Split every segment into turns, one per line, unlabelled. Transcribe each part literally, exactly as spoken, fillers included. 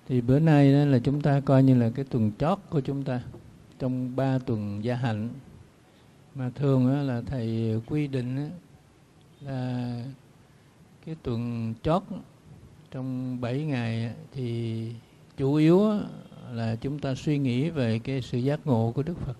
Thì bữa nay đó là chúng ta coi như là cái tuần chót của chúng ta trong ba tuần gia hạnh. Mà thường đó là thầy quy định đó là cái tuần chót trong bảy ngày thì chủ yếu là chúng ta suy nghĩ về cái sự giác ngộ của Đức Phật.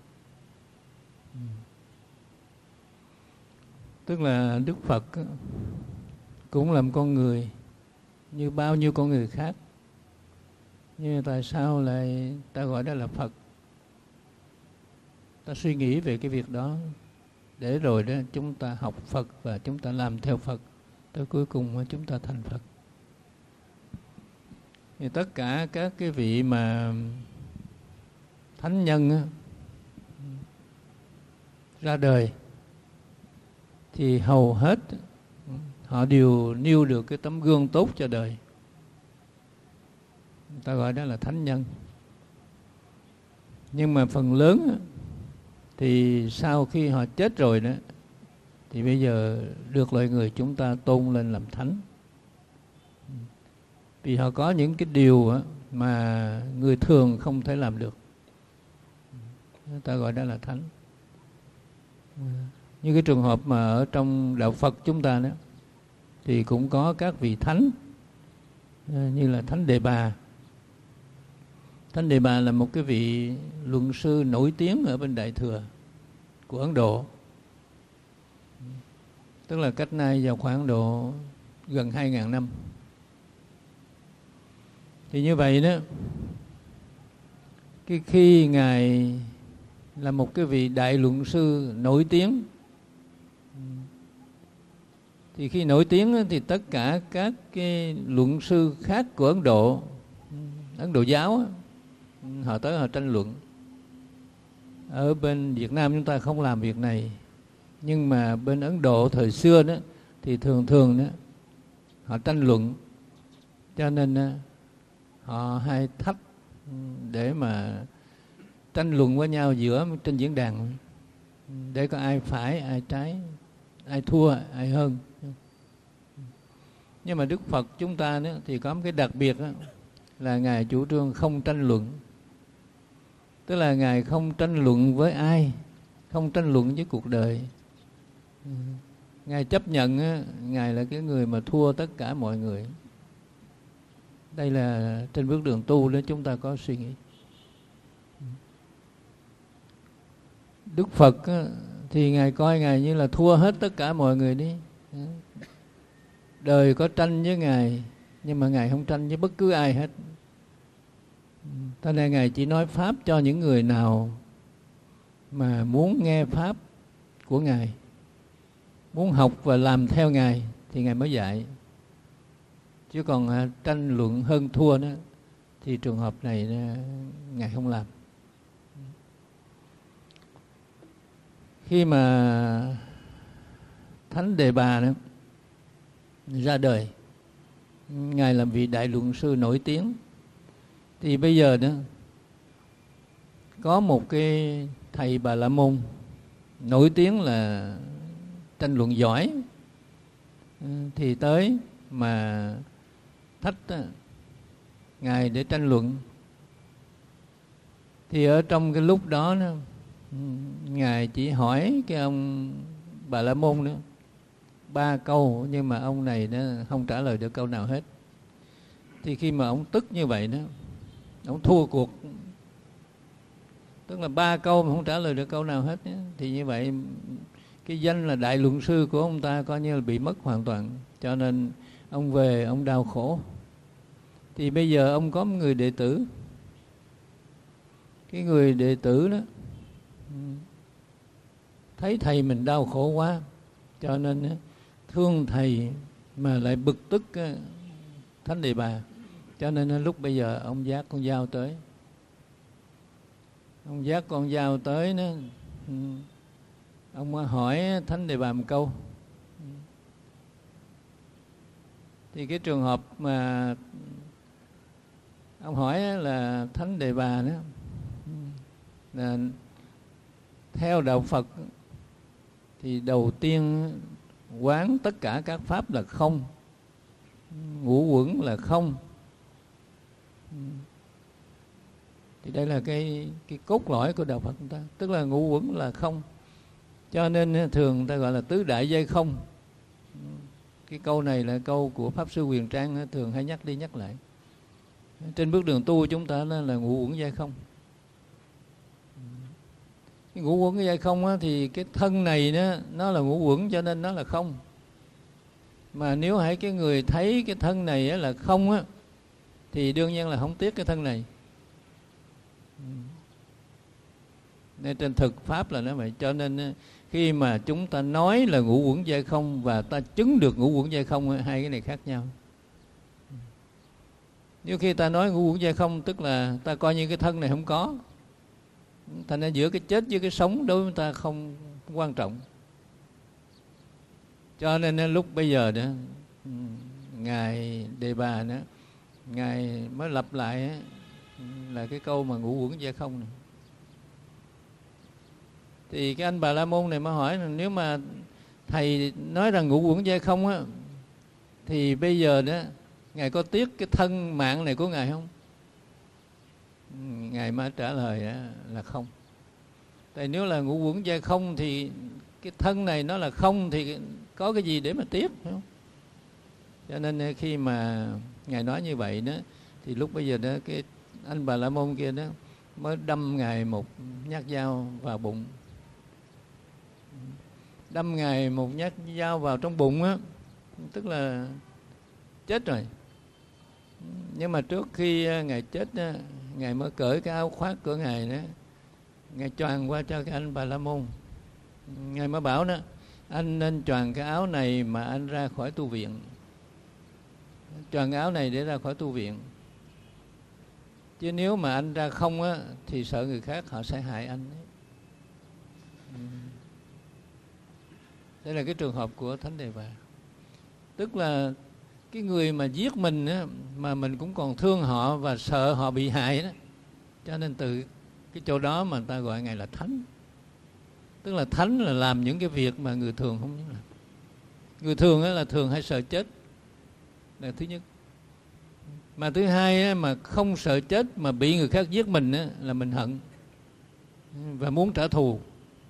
Tức là Đức Phật cũng là một con người như bao nhiêu con người khác. Nhưng tại sao lại ta gọi đó là Phật? Ta suy nghĩ về cái việc đó để rồi đó chúng ta học Phật và chúng ta làm theo Phật, tới cuối cùng chúng ta thành Phật. Thì tất cả các cái vị mà thánh nhân á, ra đời thì hầu hết họ đều nêu được cái tấm gương tốt cho đời. Ta gọi đó là thánh nhân. Nhưng mà phần lớn á, thì sau khi họ chết rồi đó thì bây giờ được loài người chúng ta tôn lên làm thánh. Vì họ có những cái điều á, mà người thường không thể làm được. Ta gọi đó là thánh. Như cái trường hợp mà ở trong đạo Phật chúng ta đó thì cũng có các vị thánh như là Thánh Đề Bà. Thánh Đề Bà là một cái vị luận sư nổi tiếng ở bên Đại Thừa của Ấn Độ. Tức là cách nay vào khoảng độ gần hai ngàn năm. Thì như vậy đó, cái khi Ngài là một cái vị đại luận sư nổi tiếng, thì khi nổi tiếng thì tất cả các cái luận sư khác của Ấn Độ, Ấn Độ giáo, họ tới họ tranh luận. Ở bên Việt Nam chúng ta không làm việc này, nhưng mà bên Ấn Độ thời xưa đó thì thường thường đó họ tranh luận, cho nên đó, họ hay thách để mà tranh luận với nhau giữa trên diễn đàn để có ai phải, ai trái, ai thua, ai hơn. Nhưng mà Đức Phật chúng ta đó thì có một cái đặc biệt đó, là Ngài chủ trương không tranh luận. Tức là Ngài không tranh luận với ai, không tranh luận với cuộc đời. Ngài chấp nhận á, Ngài là cái người mà thua tất cả mọi người. Đây là trên bước đường tu đó chúng ta có suy nghĩ. Đức Phật á, thì Ngài coi Ngài như là thua hết tất cả mọi người đi. Đời có tranh với Ngài, nhưng mà Ngài không tranh với bất cứ ai hết. Cho nên Ngài chỉ nói Pháp cho những người nào mà muốn nghe Pháp của Ngài, muốn học và làm theo Ngài thì Ngài mới dạy. Chứ còn à, tranh luận hơn thua đó thì trường hợp này à, Ngài không làm. Khi mà Thánh Đề Bà đó ra đời, Ngài là vị đại luận sư nổi tiếng. Thì bây giờ đó có một cái thầy Bà La Môn nổi tiếng là tranh luận giỏi, thì tới mà thách Ngài để tranh luận. Thì ở trong cái lúc đó, đó Ngài chỉ hỏi cái ông Bà La Môn đó ba câu, nhưng mà ông này đó không trả lời được câu nào hết. Thì khi mà ông tức như vậy đó, ông thua cuộc. Tức là ba câu mà không trả lời được câu nào hết đó. Thì như vậy cái danh là đại luận sư của ông ta coi như là bị mất hoàn toàn. Cho nên ông về ông đau khổ. Thì bây giờ ông có một người đệ tử. Cái người đệ tử đó thấy thầy mình đau khổ quá, cho nên thương thầy mà lại bực tức Thánh Đề Bà. Cho nên lúc bây giờ ông vác con dao tới. Ông vác con dao tới đó, ông hỏi Thánh Đề Bà một câu. Thì cái trường hợp mà ông hỏi là Thánh Đề Bà đó là theo đạo Phật thì đầu tiên quán tất cả các pháp là không, ngũ uẩn là không, Thì đây là cái cái cốt lõi của đạo Phật chúng ta, tức là ngũ uẩn là không. Cho nên thường ta gọi là tứ đại giai không. Cái câu này là câu của Pháp Sư Huyền Trang thường hay nhắc đi nhắc lại. Trên bước đường tu chúng ta là ngũ uẩn giai không. Cái ngũ uẩn giai không á, thì cái thân này nó, nó là ngũ uẩn cho nên nó là không. Mà nếu hãy cái người thấy cái thân này á, là không á, thì đương nhiên là không tiếc cái thân này. Nên trên thực pháp là nó vậy. Cho nên khi mà chúng ta nói là ngũ uẩn giai không và ta chứng được ngũ uẩn giai không, hai cái này khác nhau. Nếu khi ta nói ngũ uẩn giai không, tức là ta coi như cái thân này không có, thành ra giữa cái chết với cái sống đối với ta không quan trọng. Cho nên lúc bây giờ đó, Ngài Đề Bà đó, Ngài mới lặp lại là cái câu mà ngũ uẩn giai không này. Thì cái anh Bà La Môn này mới hỏi là nếu mà thầy nói rằng ngũ uẩn giai không á, thì bây giờ đó Ngài có tiếc cái thân mạng này của Ngài không? Ngài mới trả lời là không. Tại nếu là ngũ uẩn giai không thì cái thân này nó là không, thì có cái gì để mà tiếc, phải không? Cho nên khi mà Ngài nói như vậy đó, thì lúc bây giờ đó cái anh Bà La Môn kia đó mới đâm Ngài một nhát dao vào bụng. Đâm Ngài một nhát dao vào trong bụng á, tức là chết rồi. Nhưng mà trước khi Ngài chết á, Ngài mới cởi cái áo khoác của Ngài đó, Ngài choàng qua cho cái anh Bà La Môn. Ngài mới bảo đó, anh nên choàng cái áo này mà anh ra khỏi tu viện. Choàng áo này để ra khỏi tu viện. Chứ nếu mà anh ra không á, thì sợ người khác họ sẽ hại anh. Đây là cái trường hợp của Thánh Đề Bà. Tức là cái người mà giết mình á, mà mình cũng còn thương họ và sợ họ bị hại đó. Cho nên từ cái chỗ đó mà người ta gọi Ngài là Thánh. Tức là Thánh là làm những cái việc mà người thường không dám làm. Người thường á, là thường hay sợ chết, là thứ nhất. Mà thứ hai á, mà không sợ chết mà bị người khác giết mình á, là mình hận và muốn trả thù.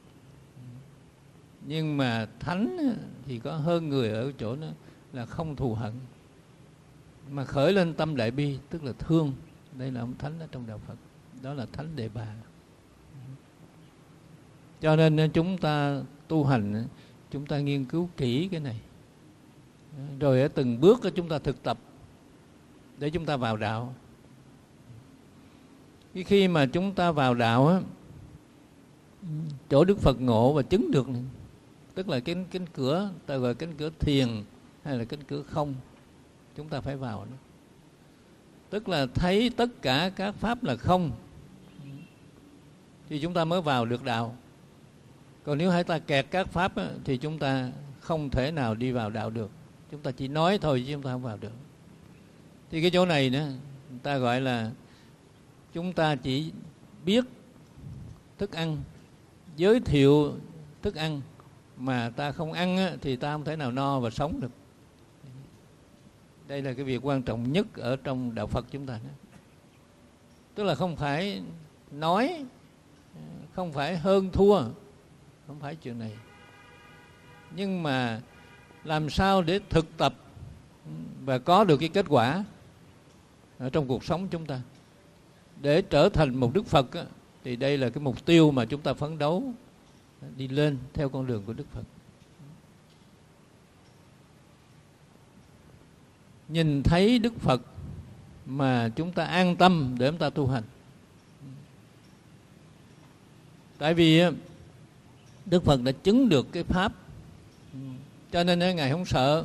Nhưng mà Thánh á, thì có hơn người ở chỗ đó là không thù hận, mà khởi lên tâm đại bi, tức là thương. Đây là ông Thánh ở trong đạo Phật. Đó là Thánh Đề Bà. Cho nên chúng ta tu hành, chúng ta nghiên cứu kỹ cái này, rồi ở từng bước chúng ta thực tập để chúng ta vào đạo. Khi mà chúng ta vào đạo á, chỗ Đức Phật ngộ và chứng được này, tức là cái cánh cửa, ta gọi cánh cửa thiền hay là cánh cửa không, chúng ta phải vào đó. Tức là thấy tất cả các pháp là không, thì chúng ta mới vào được đạo. Còn nếu hãy ta kẹt các pháp á, thì chúng ta không thể nào đi vào đạo được. Chúng ta chỉ nói thôi chứ chúng ta không vào được. Thì cái chỗ này nữa, người ta gọi là chúng ta chỉ biết thức ăn, giới thiệu thức ăn, mà ta không ăn á, thì ta không thể nào no và sống được. Đây là cái việc quan trọng nhất ở trong đạo Phật chúng ta đó. Tức là không phải nói, không phải hơn thua, không phải chuyện này. Nhưng mà làm sao để thực tập và có được cái kết quả ở trong cuộc sống chúng ta để trở thành một Đức Phật á, thì đây là cái mục tiêu mà chúng ta phấn đấu đi lên theo con đường của Đức Phật. Nhìn thấy Đức Phật mà chúng ta an tâm để chúng ta tu hành. Tại vì Đức Phật đã chứng được cái pháp, cho nên Ngài không sợ.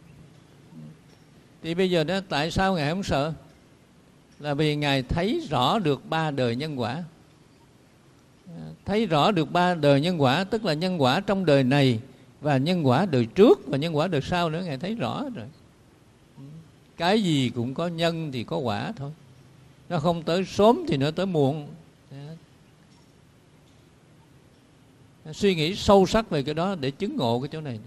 Thì bây giờ đó, tại sao Ngài không sợ? Là vì Ngài thấy rõ được ba đời nhân quả. Thấy rõ được ba đời nhân quả, tức là nhân quả trong đời này và nhân quả đời trước và nhân quả đời sau nữa. Ngài thấy rõ rồi. Cái gì cũng có nhân thì có quả thôi. Nó không tới sớm thì nó tới muộn. Suy nghĩ sâu sắc về cái đó để chứng ngộ cái chỗ này.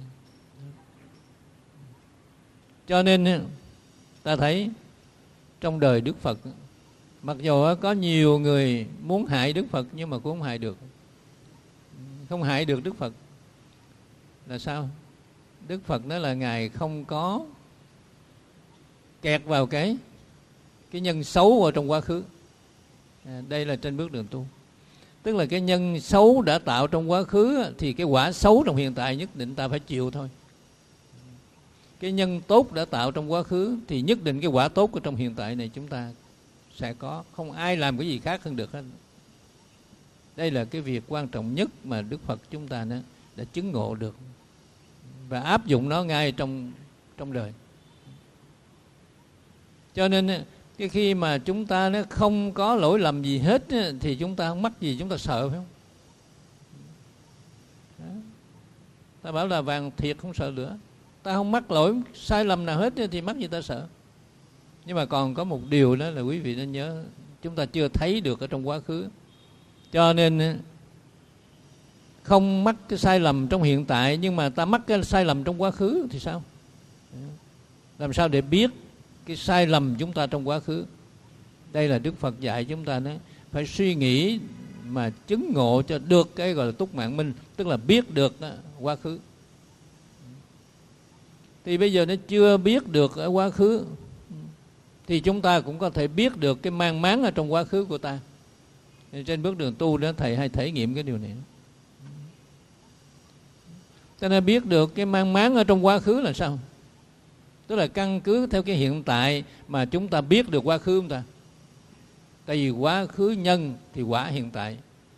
Cho nên ta thấy trong đời Đức Phật Mặc dù có nhiều người muốn hại Đức Phật nhưng mà cũng không hại được. Không hại được Đức Phật là sao? Đức Phật nói là Ngài không có kẹt vào cái cái nhân xấu ở trong quá khứ. À, đây là trên bước đường tu. Tức là cái nhân xấu đã tạo trong quá khứ thì cái quả xấu trong hiện tại nhất định ta phải chịu thôi. Cái nhân tốt đã tạo trong quá khứ thì nhất định cái quả tốt của trong hiện tại này chúng ta sẽ có. Không ai làm cái gì khác hơn được hết. Đây là cái việc quan trọng nhất mà Đức Phật chúng ta đã, đã chứng ngộ được và áp dụng nó ngay trong, trong đời. Cho nên cái khi mà chúng ta nó không có lỗi lầm gì hết thì chúng ta không mắc gì chúng ta sợ, phải không? Đó. Ta bảo là vàng thiệt không sợ lửa. Ta không mắc lỗi sai lầm nào hết thì mắc gì ta sợ. Nhưng mà còn có một điều đó là quý vị nên nhớ, chúng ta chưa thấy được ở trong quá khứ. Cho nên không mắc cái sai lầm trong hiện tại, nhưng mà ta mắc cái sai lầm trong quá khứ thì sao? Làm sao để biết cái sai lầm chúng ta trong quá khứ? Đây là Đức Phật dạy chúng ta nói, phải suy nghĩ mà chứng ngộ cho được cái gọi là túc mạng minh, tức là biết được đó, quá khứ. Thì bây giờ nó chưa biết được ở quá khứ thì chúng ta cũng có thể biết được cái mang máng ở trong quá khứ của ta. Trên bước đường tu đó thầy hay thể nghiệm cái điều này. Cho nên biết được cái mang máng ở trong quá khứ là sao? Tức là căn cứ theo cái hiện tại mà chúng ta biết được quá khứ chúng ta. Tại vì quá khứ nhân thì quả hiện tại.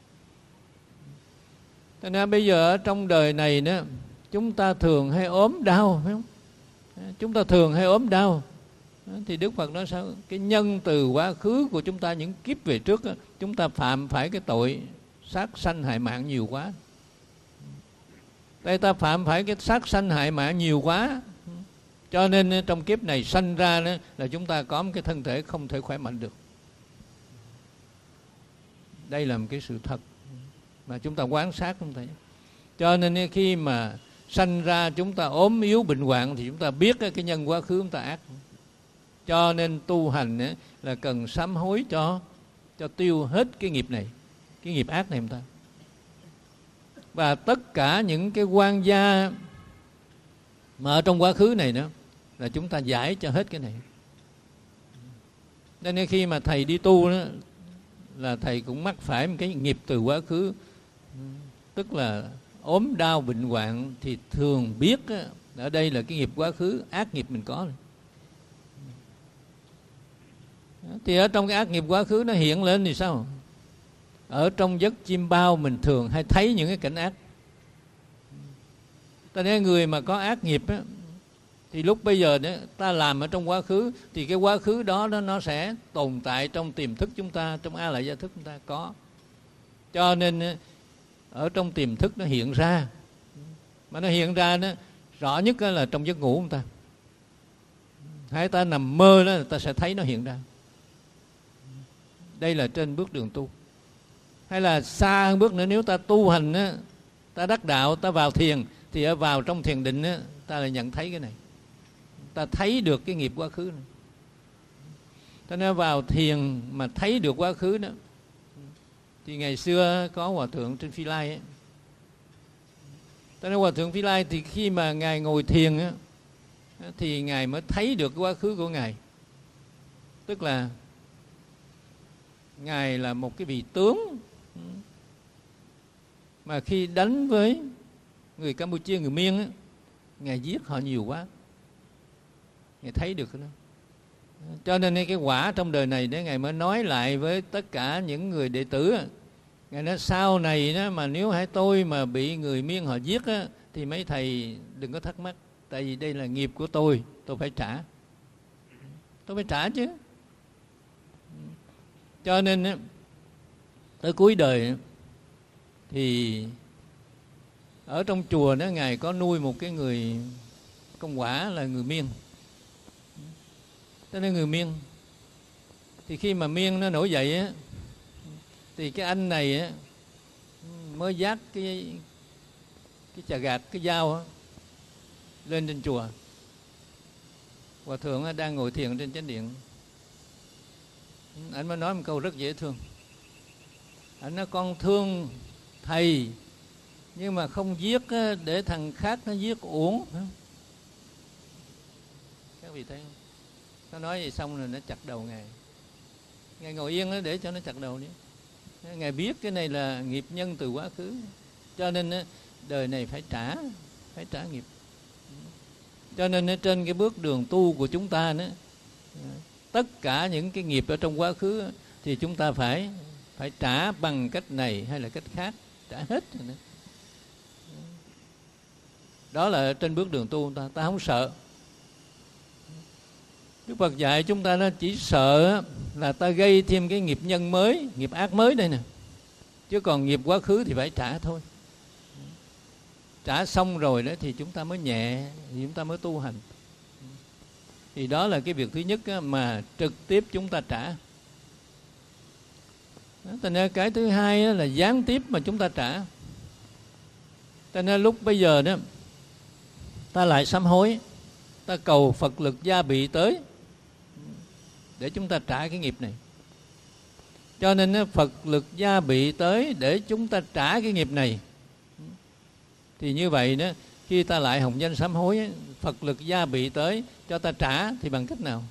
Cho nên bây giờ ở trong đời này đó, chúng ta thường hay ốm đau, phải không? Chúng ta thường hay ốm đau. Thì Đức Phật nói sao? Cái nhân từ quá khứ của chúng ta những kiếp về trước đó, chúng ta phạm phải cái tội sát sanh hại mạng nhiều quá. Đây ta phạm phải cái sát sanh hại mạng nhiều quá, cho nên trong kiếp này sanh ra đó, là chúng ta có một cái thân thể không thể khỏe mạnh được. Đây là một cái sự thật mà chúng ta quan sát không thể. Cho nên khi mà sanh ra chúng ta ốm yếu bệnh hoạn thì chúng ta biết cái nhân quá khứ chúng ta ác. Cho nên tu hành là cần sám hối cho cho tiêu hết cái nghiệp này, cái nghiệp ác này chúng ta. Và tất cả những cái quan gia mà ở trong quá khứ này nữa là chúng ta giải cho hết cái này. Nên khi mà thầy đi tu đó, là thầy cũng mắc phải một cái nghiệp từ quá khứ, tức là ốm đau bệnh hoạn, thì thường biết ở đây là cái nghiệp quá khứ ác nghiệp mình có. Thì ở trong cái ác nghiệp quá khứ nó hiện lên thì sao? Ở trong giấc chim bao mình thường hay thấy những cái cảnh ác. Ta nói người mà có ác nghiệp á, thì lúc bây giờ đó, ta làm ở trong quá khứ thì cái quá khứ đó, đó nó sẽ tồn tại trong tiềm thức chúng ta, trong a lại gia thức chúng ta có. Cho nên ở trong tiềm thức nó hiện ra. Mà nó hiện ra đó, rõ nhất là trong giấc ngủ chúng ta. Hay ta nằm mơ đó, ta sẽ thấy nó hiện ra. Đây là trên bước đường tu. Hay là xa hơn bước nữa, nếu ta tu hành á, ta đắc đạo, ta vào thiền, thì ở vào trong thiền định á, ta lại nhận thấy cái này. Ta thấy được cái nghiệp quá khứ này. Ta nói vào thiền mà thấy được quá khứ đó. Thì ngày xưa có Hòa Thượng trên Phi Lai ấy. Ta nói Hòa Thượng Phi Lai thì khi mà Ngài ngồi thiền á, thì Ngài mới thấy được quá khứ của Ngài. Tức là Ngài là một cái vị tướng mà khi đánh với người Campuchia, người Miên á, Ngài giết họ nhiều quá. Ngài thấy được đó. Cho nên cái quả trong đời này để Ngài mới nói lại với tất cả những người đệ tử. Ngài nói sau này đó, mà nếu hãy tôi mà bị người Miên họ giết á, thì mấy thầy đừng có thắc mắc. Tại vì đây là nghiệp của tôi, tôi phải trả. Tôi phải trả chứ. Cho nên á, tới cuối đời thì ở trong chùa đó Ngài có nuôi một cái người công quả là người Miên. Cho nên người Miên thì khi mà Miên nó nổi dậy á, thì cái anh này á mới vác cái cái chà gạt, cái dao á, lên trên chùa. Hòa Thượng á, đang ngồi thiền trên chánh điện. Anh mới nói một câu rất dễ thương. Anh nói con thương thầy, nhưng mà không giết để thằng khác nó giết uổng. Các vị thấy không? Nó nói vậy xong rồi nó chặt đầu Ngài. Ngài ngồi yên đó để cho nó chặt đầu đi. Ngài biết cái này là nghiệp nhân từ quá khứ, cho nên đời này phải trả, phải trả nghiệp. Cho nên trên cái bước đường tu của chúng ta đó, tất cả những cái nghiệp ở trong quá khứ thì chúng ta phải phải trả bằng cách này hay là cách khác, trả hết rồi đó. Đó là trên bước đường tu ta, ta không sợ. Đức Phật dạy chúng ta nó chỉ sợ là ta gây thêm cái nghiệp nhân mới, nghiệp ác mới đây nè. Chứ còn nghiệp quá khứ thì phải trả thôi. Trả xong rồi đó thì chúng ta mới nhẹ, thì chúng ta mới tu hành. Thì đó là cái việc thứ nhất mà trực tiếp chúng ta trả. Thành ra cái thứ hai là gián tiếp mà chúng ta trả. Thành ra lúc bây giờ đó ta lại sám hối, ta cầu Phật lực gia bị tới để chúng ta trả cái nghiệp này. Cho nên Phật lực gia bị tới để chúng ta trả cái nghiệp này. Thì như vậy đó, khi ta lại hồng danh sám hối, Phật lực gia bị tới cho ta trả thì bằng cách nào?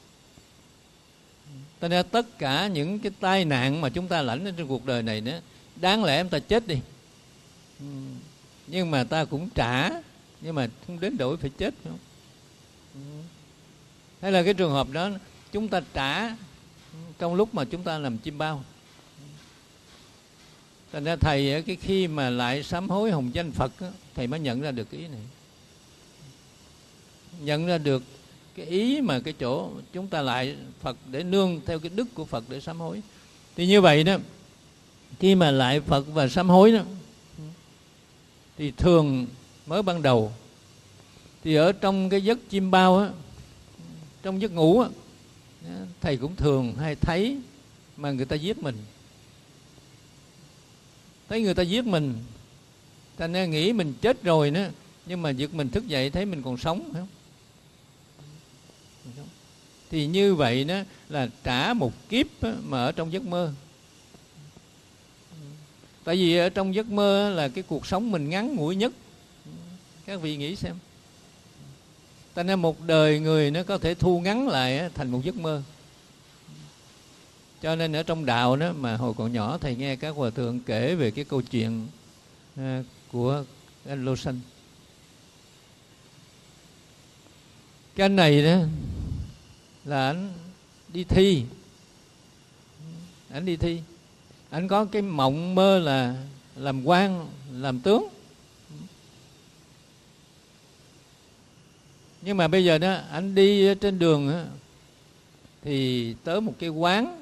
Cho nên tất cả những cái tai nạn mà chúng ta lãnh ở trên cuộc đời này đó, đáng lẽ chúng ta chết đi, nhưng mà ta cũng trả, nhưng mà không đến đổi phải chết, không? Hay là cái trường hợp đó chúng ta trả trong lúc mà chúng ta làm chim bao. Thành ra thầy cái khi mà lại sám hối hồng danh Phật, thầy mới nhận ra được cái ý này, nhận ra được cái ý mà cái chỗ chúng ta lại Phật để nương theo cái đức của Phật để sám hối. Thì như vậy đó, khi mà lại Phật và sám hối đó, thì thường mới ban đầu thì ở trong cái giấc chim bao á, trong giấc ngủ á, thầy cũng thường hay thấy mà người ta giết mình, thấy người ta giết mình, thành ra nghĩ mình chết rồi nữa, nhưng mà giật mình thức dậy thấy mình còn sống, phải không? Thì như vậy đó là trả một kiếp mà ở trong giấc mơ. Tại vì ở trong giấc mơ là cái cuộc sống mình ngắn ngủi nhất. Các vị nghĩ xem. Tại nên một đời người nó có thể thu ngắn lại thành một giấc mơ. Cho nên ở trong đạo đó mà hồi còn nhỏ thầy nghe các hòa thượng kể về cái câu chuyện của anh Lô Sanh. Cái anh này đó là anh đi thi, anh đi thi, anh có cái mộng mơ là làm quan, làm tướng. Nhưng mà bây giờ đó anh đi trên đường đó, thì tới một cái quán,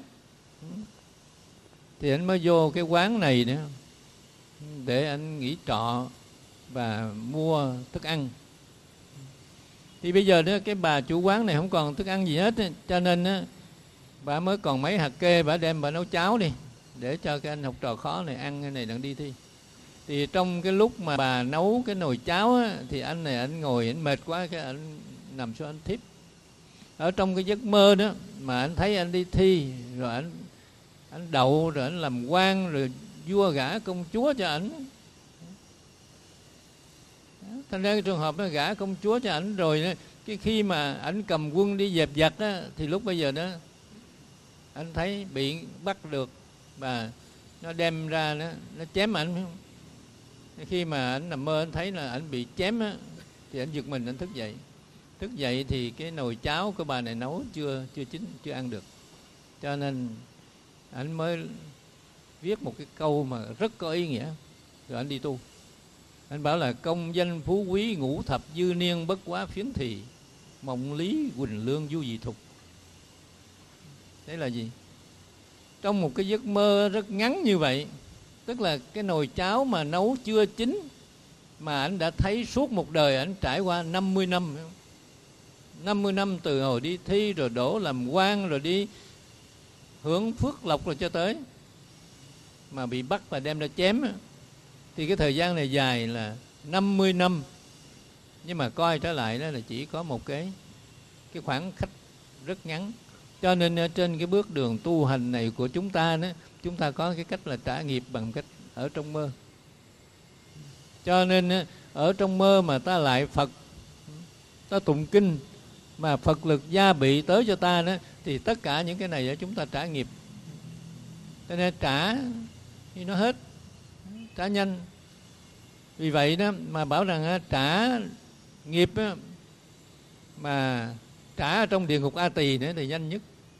thì anh mới vô cái quán này nữa để anh nghỉ trọ và mua thức ăn. Thì bây giờ đó cái bà chủ quán này không còn thức ăn gì hết, cho nên đó, bà mới còn mấy hạt kê, bà đem bà nấu cháo đi để cho cái anh học trò khó này ăn cái này đang đi thi. Thì trong cái lúc mà bà nấu cái nồi cháo á, thì anh này anh ngồi anh mệt quá, cái anh nằm xuống anh thiếp. Ở trong cái giấc mơ đó mà anh thấy anh đi thi, rồi anh anh đậu, rồi anh làm quan, rồi vua gả công chúa cho ảnh. Thành ra cái trường hợp nó gả công chúa cho ảnh rồi, cái khi mà ảnh cầm quân đi dẹp giặc á, thì lúc bây giờ đó anh thấy bị bắt được và nó đem ra nó, nó chém ảnh. Khi mà ảnh nằm mơ anh thấy là ảnh bị chém á, thì ảnh giật mình, ảnh thức dậy. Thức dậy thì cái nồi cháo của bà này nấu chưa chưa chín, chưa ăn được. Cho nên ảnh mới viết một cái câu mà rất có ý nghĩa, rồi ảnh đi tu. Anh bảo là công danh phú quý ngũ thập dư niên bất quá phiến thì, mộng lý quỳnh lương du dị thục. Đấy là gì? Trong một cái giấc mơ rất ngắn như vậy, tức là cái nồi cháo mà nấu chưa chín mà anh đã thấy suốt một đời anh trải qua năm mươi năm. năm mươi năm từ hồi đi thi rồi đổ làm quan rồi đi hưởng phước lộc rồi cho tới mà bị bắt và đem ra chém. Thì cái thời gian này dài là năm mươi năm. Nhưng mà coi trở lại đó là chỉ có một cái cái khoảng cách rất ngắn. Cho nên trên cái bước đường tu hành này của chúng ta đó, chúng ta có cái cách là trả nghiệp bằng cách ở trong mơ. Cho nên ở trong mơ mà ta lại Phật, ta tụng kinh mà Phật lực gia bị tới cho ta đó, thì tất cả những cái này chúng ta trả nghiệp. Cho nên trả thì nó hết, trả nhanh. Vì vậy đó mà bảo rằng trả nghiệp đó, mà trả ở trong địa ngục A Tỳ nữa thì nhanh nhất.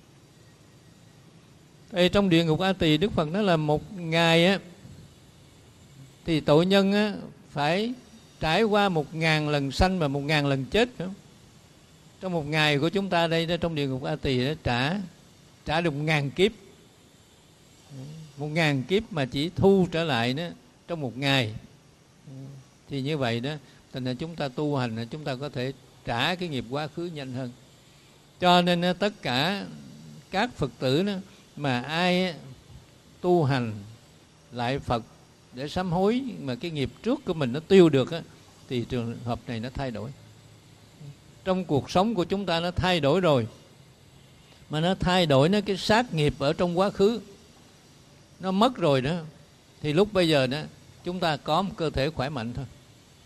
Thì trong địa ngục A Tỳ Đức Phật nói là một ngày á, thì tội nhân á, phải trải qua một ngàn lần sanh và một ngàn lần chết, phải không? Trong một ngày của chúng ta đây đó, trong địa ngục A Tỳ đó, trả trả được một ngàn kiếp, một ngàn kiếp mà chỉ thu trở lại đó trong một ngày. Thì như vậy đó, thành ra chúng ta tu hành, chúng ta có thể trả cái nghiệp quá khứ nhanh hơn. Cho nên tất cả các Phật tử đó, mà ai tu hành lại Phật để sám hối mà cái nghiệp trước của mình nó tiêu được á, thì trường hợp này nó thay đổi. Trong cuộc sống của chúng ta nó thay đổi rồi, mà nó thay đổi nó cái sát nghiệp ở trong quá khứ nó mất rồi đó, thì lúc bây giờ đó chúng ta có một cơ thể khỏe mạnh thôi.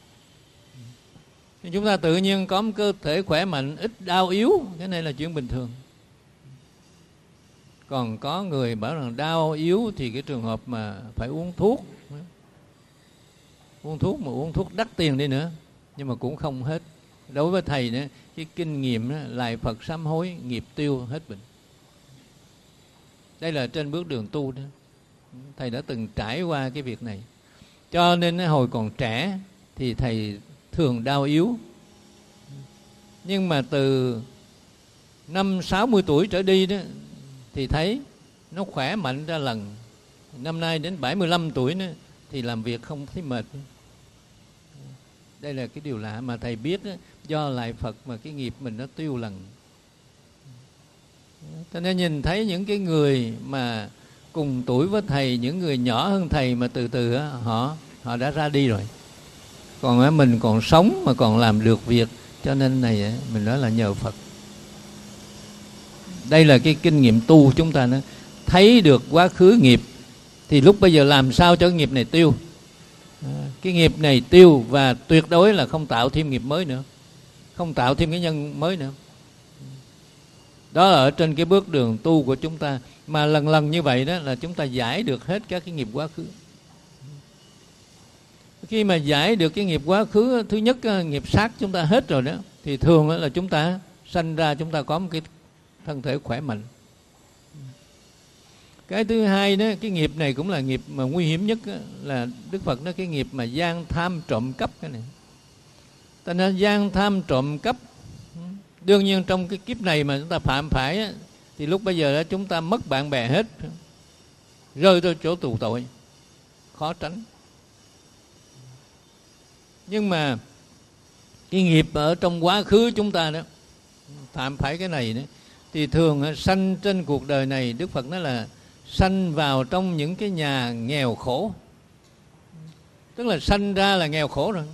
Thì chúng ta tự nhiên có một cơ thể khỏe mạnh, ít đau yếu, cái này là chuyện bình thường. Còn có người bảo rằng đau yếu thì cái trường hợp mà phải uống thuốc, uống thuốc mà uống thuốc đắt tiền đi nữa, nhưng mà cũng không hết. Đối với thầy nữa, cái kinh nghiệm đó, lại Phật sám hối, nghiệp tiêu hết bệnh. Đây là trên bước đường tu đó. Thầy đã từng trải qua cái việc này. Cho nên hồi còn trẻ thì thầy thường đau yếu. Nhưng mà từ năm sáu mươi tuổi trở đi đó thì thấy nó khỏe mạnh ra lần. Năm nay đến bảy mươi lăm tuổi nữa thì làm việc không thấy mệt. Đây là cái điều lạ mà thầy biết đó, do lại Phật mà cái nghiệp mình nó tiêu lần. Cho nên nhìn thấy những cái người mà cùng tuổi với thầy, những người nhỏ hơn thầy mà từ từ đó, họ họ đã ra đi rồi. Còn mình còn sống mà còn làm được việc, cho nên này mình nói là nhờ Phật. Đây là cái kinh nghiệm tu chúng ta nó thấy được quá khứ nghiệp, thì lúc bây giờ làm sao cho cái nghiệp này tiêu. Cái nghiệp này tiêu và tuyệt đối là không tạo thêm nghiệp mới nữa, không tạo thêm cái nhân mới nữa. Đó là ở trên cái bước đường tu của chúng ta. Mà lần lần như vậy đó là chúng ta giải được hết các cái nghiệp quá khứ. Khi mà giải được cái nghiệp quá khứ, thứ nhất nghiệp sát chúng ta hết rồi đó, thì thường là chúng ta sanh ra chúng ta có một cái thân thể khỏe mạnh. Cái thứ hai đó, cái nghiệp này cũng là nghiệp mà nguy hiểm nhất đó, là Đức Phật nói cái nghiệp mà gian tham trộm cắp cái này. Ta nói gian tham trộm cắp, đương nhiên trong cái kiếp này mà chúng ta phạm phải á, thì lúc bây giờ đó chúng ta mất bạn bè hết, rơi tới chỗ tù tội, khó tránh. Nhưng mà cái nghiệp ở trong quá khứ chúng ta đó phạm phải cái này đó, thì thường sanh trên cuộc đời này, Đức Phật nói là sanh vào trong những cái nhà nghèo khổ. Tức là sanh ra là nghèo khổ rồi.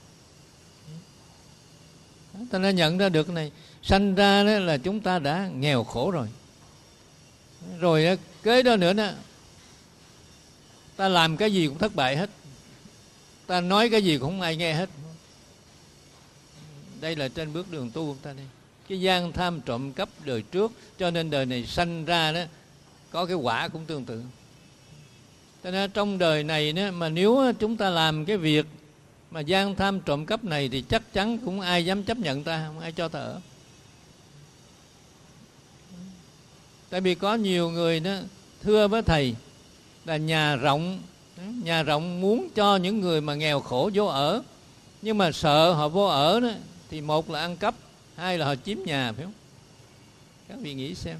Ta đã nhận ra được cái này. Sanh ra đó là chúng ta đã nghèo khổ rồi. Rồi kế đó nữa đó, ta làm cái gì cũng thất bại hết, ta nói cái gì cũng không ai nghe hết. Đây là trên bước đường tu của ta đây. Cái gian tham trộm cắp đời trước, cho nên đời này sanh ra đó có cái quả cũng tương tự. Cho nên trong đời này đó, mà nếu chúng ta làm cái việc mà gian tham trộm cắp này thì chắc chắn cũng ai dám chấp nhận ta, không ai cho ta ở. Tại vì có nhiều người đó thưa với thầy là nhà rộng, nhà rộng muốn cho những người mà nghèo khổ vô ở, nhưng mà sợ họ vô ở đó thì một là ăn cắp, hai là họ chiếm nhà, phải không? Các vị nghĩ xem.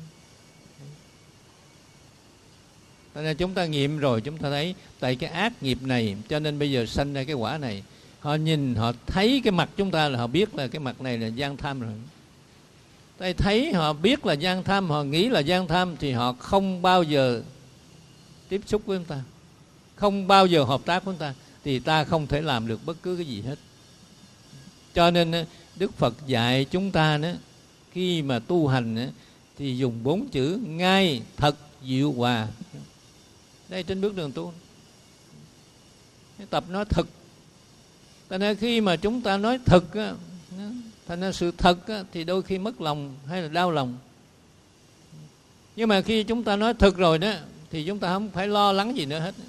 Cho nên chúng ta nghiệm rồi, chúng ta thấy tại cái ác nghiệp này cho nên bây giờ sanh ra cái quả này. Họ nhìn, họ thấy cái mặt chúng ta là họ biết là cái mặt này là gian tham rồi. Tại thấy họ biết là gian tham, họ nghĩ là gian tham thì họ không bao giờ tiếp xúc với chúng ta, không bao giờ hợp tác với chúng ta, thì ta không thể làm được bất cứ cái gì hết. Cho nên Đức Phật dạy chúng ta đó, khi mà tu hành thì dùng bốn chữ ngay, thật, diệu, hòa. Đây trên bước đường tu, tập nói thực. Thành ra khi mà chúng ta nói thực á, thành ra sự thật á, thì đôi khi mất lòng hay là đau lòng. Nhưng mà khi chúng ta nói thực rồi đó thì chúng ta không phải lo lắng gì nữa hết.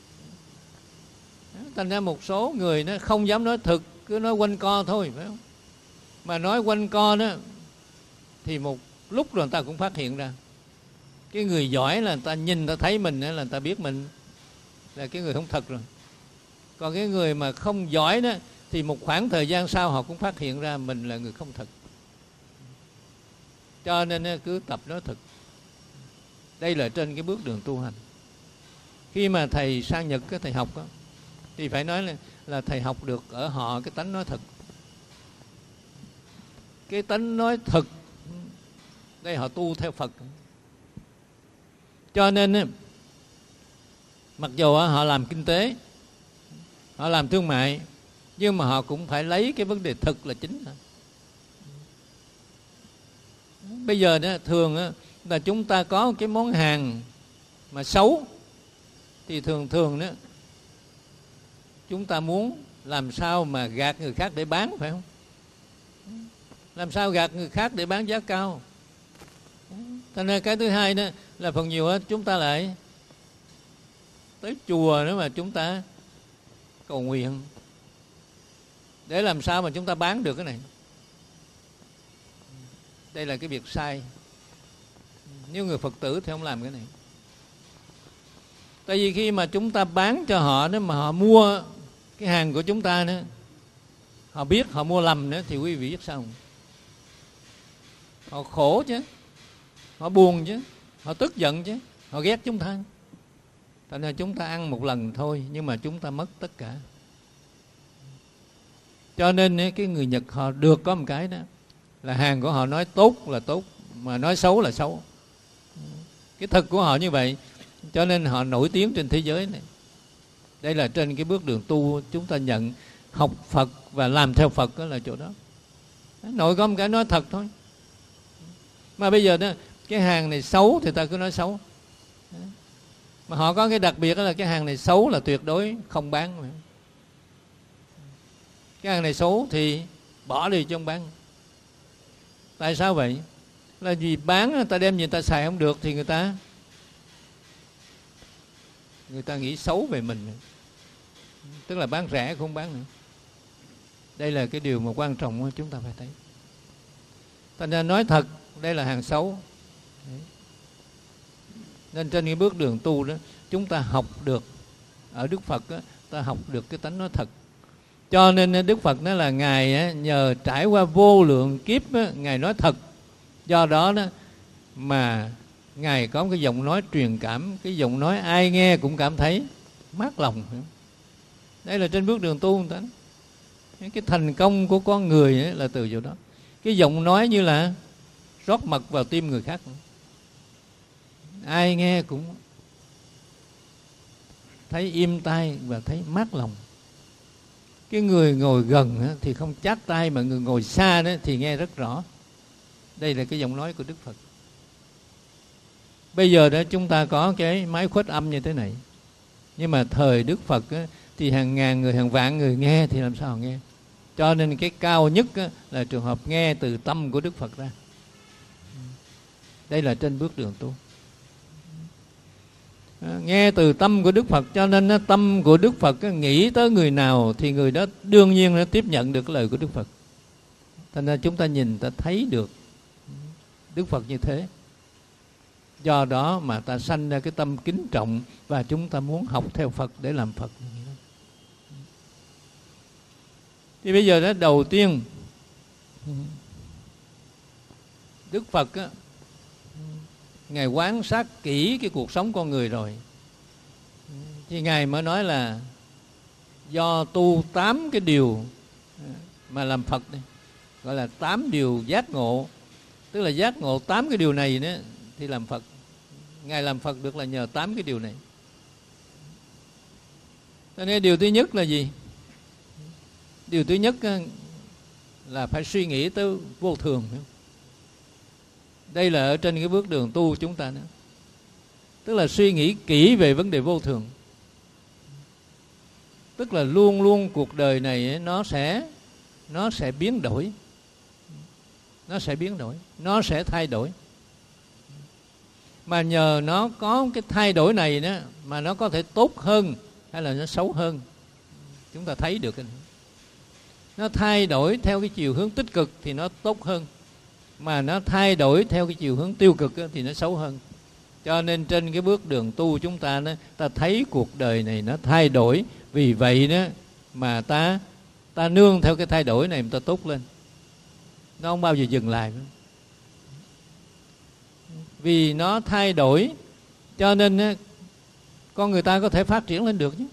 Thành ra một số người nó không dám nói thực, cứ nói quanh co thôi, phải không? Mà nói quanh co đó thì một lúc rồi người ta cũng phát hiện ra. Cái người giỏi là người ta nhìn, người ta thấy mình là người ta biết mình là cái người không thật rồi. Còn cái người mà không giỏi đó thì một khoảng thời gian sau họ cũng phát hiện ra mình là người không thật. Cho nên cứ tập nói thực. Đây là trên cái bước đường tu hành. Khi mà thầy sang Nhật, thầy học đó, thì phải nói là, là thầy học được ở họ cái tánh nói thật. Cái tánh nói thật, đây họ tu theo Phật. Cho nên mặc dù họ làm kinh tế, họ làm thương mại, nhưng mà họ cũng phải lấy cái vấn đề thực là chính. Bây giờ đó, thường là chúng ta có cái món hàng mà xấu thì thường thường đó chúng ta muốn làm sao mà gạt người khác để bán, phải không? Làm sao gạt người khác để bán giá cao. Thành ra cái thứ hai đó là phần nhiều đó, chúng ta lại tới chùa nữa mà chúng ta cầu nguyện để làm sao mà chúng ta bán được cái này. Đây là cái việc sai. Nếu người Phật tử thì không làm cái này. Tại vì khi mà chúng ta bán cho họ đó, mà họ mua cái hàng của chúng ta nữa, họ biết họ mua lầm nữa, thì quý vị biết sao không? Họ khổ chứ, họ buồn chứ, họ tức giận chứ, họ ghét chúng ta. Thành ra chúng ta ăn một lần thôi, nhưng mà chúng ta mất tất cả. Cho nên cái người Nhật họ được có một cái đó là hàng của họ nói tốt là tốt, mà nói xấu là xấu. Cái thực của họ như vậy, cho nên họ nổi tiếng trên thế giới này. Đây là trên cái bước đường tu chúng ta nhận học Phật và làm theo Phật, đó là chỗ đó. Nội có một cái nói thật thôi. Mà bây giờ đó, cái hàng này xấu thì ta cứ nói xấu. Mà họ có cái đặc biệt đó là cái hàng này xấu là tuyệt đối không bán. Cái hàng này xấu thì bỏ đi chứ không bán. Tại sao vậy? Là vì bán người ta đem gì người ta xài không được thì người ta người ta nghĩ xấu về mình, tức là bán rẻ không bán nữa. Đây là cái điều mà quan trọng chúng ta phải thấy. Thành ra nói thật, đây là hàng xấu. Đấy. Nên trên cái bước đường tu đó, chúng ta học được ở Đức Phật đó, ta học được cái tánh nói thật. Cho nên Đức Phật nói là Ngài nhờ trải qua vô lượng kiếp đó, Ngài nói thật. Do đó đó mà Ngài có cái giọng nói truyền cảm, cái giọng nói ai nghe cũng cảm thấy mát lòng. Đây là trên bước đường tu. Cái thành công của con người là từ chỗ đó. Cái giọng nói như là rót mật vào tim người khác, ai nghe cũng thấy im tai và thấy mát lòng. Cái người ngồi gần thì không chát tai, mà người ngồi xa đó thì nghe rất rõ. Đây là cái giọng nói của Đức Phật. Bây giờ đó chúng ta có cái máy khuếch âm như thế này, nhưng mà thời Đức Phật á, thì hàng ngàn người, hàng vạn người nghe thì làm sao nghe. Cho nên cái cao nhất á, là trường hợp nghe từ tâm của Đức Phật ra. Đây là trên bước đường tu. Nghe từ tâm của Đức Phật, cho nên á, tâm của Đức Phật á, nghĩ tới người nào thì người đó đương nhiên nó tiếp nhận được lời của Đức Phật. Thành ra chúng ta nhìn ta thấy được Đức Phật như thế. Do đó mà ta sanh ra cái tâm kính trọng, và chúng ta muốn học theo Phật để làm Phật. Thì bây giờ đó, đầu tiên Đức Phật á, Ngài quan sát kỹ cái cuộc sống con người rồi, thì Ngài mới nói là do tu tám cái điều mà làm Phật đây, gọi là tám điều giác ngộ. Tức là giác ngộ tám cái điều này nữa thì làm Phật. Ngài làm Phật được là nhờ tám cái điều này. Cho nên điều thứ nhất là gì? Điều thứ nhất là phải suy nghĩ tới vô thường. Đây là ở trên cái bước đường tu chúng ta nữa. Tức là suy nghĩ kỹ về vấn đề vô thường. Tức là luôn luôn cuộc đời này nó sẽ nó sẽ biến đổi. Nó sẽ biến đổi, nó sẽ thay đổi. Mà nhờ nó có cái thay đổi này đó mà nó có thể tốt hơn hay là nó xấu hơn. Chúng ta thấy được cái này. Nó thay đổi theo cái chiều hướng tích cực thì nó tốt hơn, mà nó thay đổi theo cái chiều hướng tiêu cực thì nó xấu hơn. Cho nên trên cái bước đường tu chúng ta đó, ta thấy cuộc đời này nó thay đổi. Vì vậy đó mà ta ta nương theo cái thay đổi này mà ta tốt lên. Nó không bao giờ dừng lại nữa. Vì nó thay đổi cho nên á, con người ta có thể phát triển lên được chứ.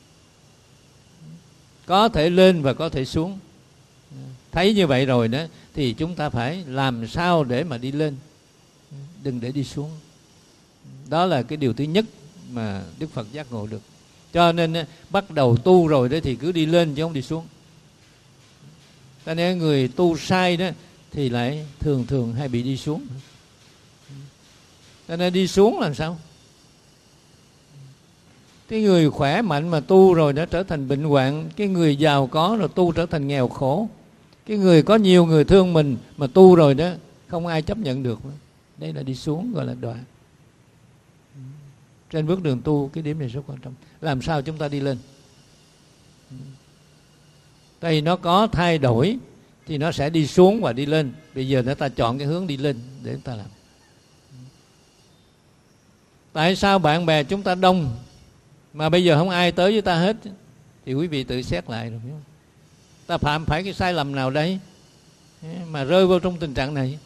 Có thể lên và có thể xuống. Thấy như vậy rồi đó thì chúng ta phải làm sao để mà đi lên, đừng để đi xuống. Đó là cái điều thứ nhất mà Đức Phật giác ngộ được. Cho nên bắt đầu tu rồi đó thì cứ đi lên chứ không đi xuống. Cho nên người tu sai đó thì lại thường thường hay bị đi xuống. Cho nên đi xuống làm sao? Cái người khỏe mạnh mà tu rồi đã trở thành bệnh hoạn. Cái người giàu có rồi tu trở thành nghèo khổ. Cái người có nhiều người thương mình mà tu rồi đó không ai chấp nhận được. Đây là đi xuống, gọi là đọa. Trên bước đường tu cái điểm này rất quan trọng. Làm sao chúng ta đi lên? Tại vì nó có thay đổi thì nó sẽ đi xuống và đi lên. Bây giờ chúng ta chọn cái hướng đi lên để chúng ta làm. Tại sao bạn bè chúng ta đông mà bây giờ không ai tới với ta hết? Thì quý vị tự xét lại rồi. Ta phạm phải cái sai lầm nào đấy mà rơi vào trong tình trạng này?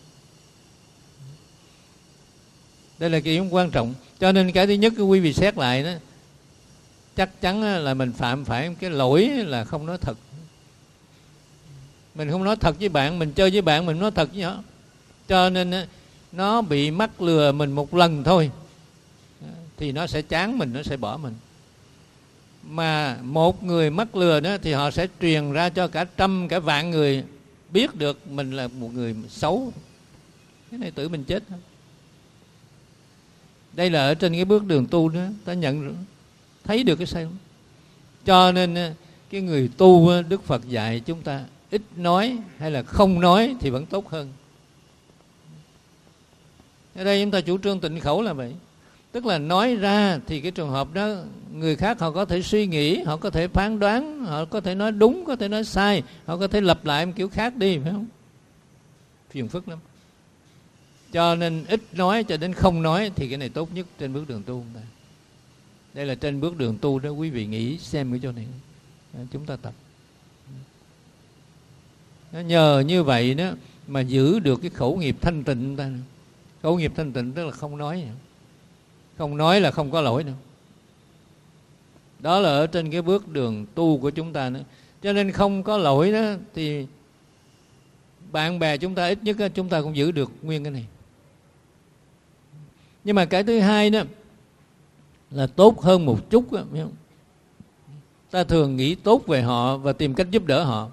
Đây là cái điểm quan trọng. Cho nên cái thứ nhất quý vị xét lại đó, chắc chắn là mình phạm phải cái lỗi là không nói thật. Mình không nói thật với bạn, mình chơi với bạn mình nói thật với nó. Cho nên nó bị mắc lừa mình một lần thôi thì nó sẽ chán mình, nó sẽ bỏ mình. Mà một người mắc lừa đó thì họ sẽ truyền ra cho cả trăm, cả vạn người biết được mình là một người xấu. Cái này tự mình chết thôi. Đây là ở trên cái bước đường tu đó, ta nhận thấy được cái sai lầm. Cho nên cái người tu Đức Phật dạy chúng ta ít nói hay là không nói thì vẫn tốt hơn. Ở đây chúng ta chủ trương tịnh khẩu là vậy. Tức là nói ra thì cái trường hợp đó người khác họ có thể suy nghĩ, họ có thể phán đoán, họ có thể nói đúng, có thể nói sai, họ có thể lặp lại một kiểu khác đi, phải không? Phiền phức lắm. Cho nên ít nói cho đến không nói thì cái này tốt nhất trên bước đường tu. Đây là trên bước đường tu đó, quý vị nghĩ xem cái chỗ này chúng ta tập. Nhờ như vậy đó mà giữ được cái khẩu nghiệp thanh tịnh ta. Khẩu nghiệp thanh tịnh tức là không nói. Không nói là không có lỗi nữa. Đó là ở trên cái bước đường tu của chúng ta nữa. Cho nên không có lỗi đó thì bạn bè chúng ta ít nhất chúng ta cũng giữ được nguyên cái này. Nhưng mà cái thứ hai đó là tốt hơn một chút đó, biết không? Ta thường nghĩ tốt về họ và tìm cách giúp đỡ họ.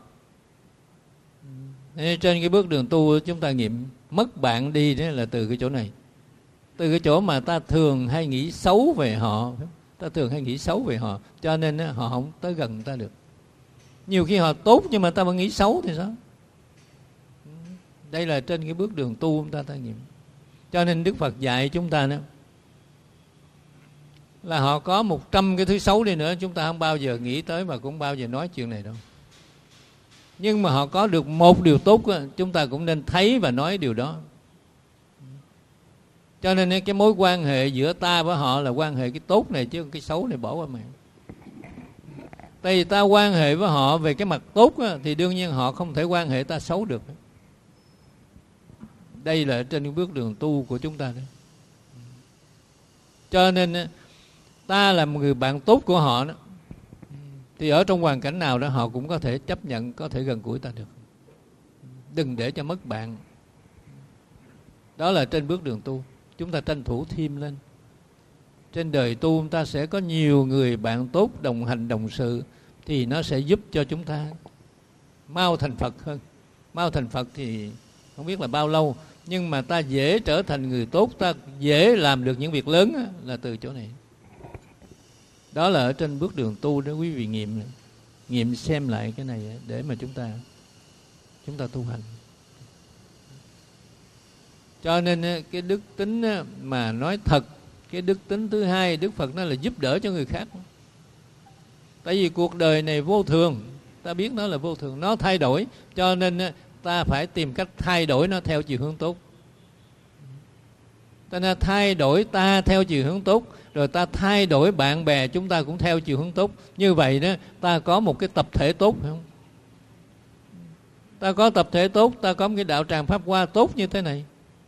Nên trên cái bước đường tu chúng ta nghiệm mất bạn đi đó là từ cái chỗ này. Từ cái chỗ mà ta thường hay nghĩ xấu về họ. Ta thường hay nghĩ xấu về họ, cho nên họ không tới gần ta được. Nhiều khi họ tốt nhưng mà ta vẫn nghĩ xấu thì sao? Đây là trên cái bước đường tu chúng ta ta nghiệm. Cho nên Đức Phật dạy chúng ta đó là họ có một trăm cái thứ xấu đi nữa, chúng ta không bao giờ nghĩ tới và cũng không bao giờ nói chuyện này đâu. Nhưng mà họ có được một điều tốt, chúng ta cũng nên thấy và nói điều đó. Cho nên cái mối quan hệ giữa ta với họ là quan hệ cái tốt này, chứ cái xấu này bỏ qua mẹ. Tại vì ta quan hệ với họ về cái mặt tốt thì đương nhiên họ không thể quan hệ ta xấu được. Đây là trên cái bước đường tu của chúng ta đấy. Cho nên ta là một người bạn tốt của họ đó, thì ở trong hoàn cảnh nào đó họ cũng có thể chấp nhận, có thể gần gũi ta được. Đừng để cho mất bạn. Đó là trên bước đường tu. Chúng ta tranh thủ thêm lên. Trên đời tu chúng ta sẽ có nhiều người bạn tốt đồng hành đồng sự, thì nó sẽ giúp cho chúng ta mau thành Phật hơn. Mau thành Phật thì không biết là bao lâu, Nhưng mà ta dễ trở thành người tốt, ta dễ làm được những việc lớn á, là từ chỗ này. Đó là ở trên bước đường tu đó, quý vị nghiệm nghiệm xem lại cái này để mà chúng ta chúng ta tu hành. Cho nên cái đức tính mà nói thật, cái đức tính thứ hai Đức Phật nói là giúp đỡ cho người khác. Tại vì cuộc đời này vô thường, ta biết nó là vô thường, nó thay đổi, cho nên ta phải tìm cách thay đổi nó theo chiều hướng tốt. Ta nên thay đổi ta theo chiều hướng tốt, rồi ta thay đổi bạn bè chúng ta cũng theo chiều hướng tốt. Như vậy đó, ta có một cái tập thể tốt, phải không? Ta có tập thể tốt, ta có một cái đạo tràng Pháp Hoa tốt như thế này.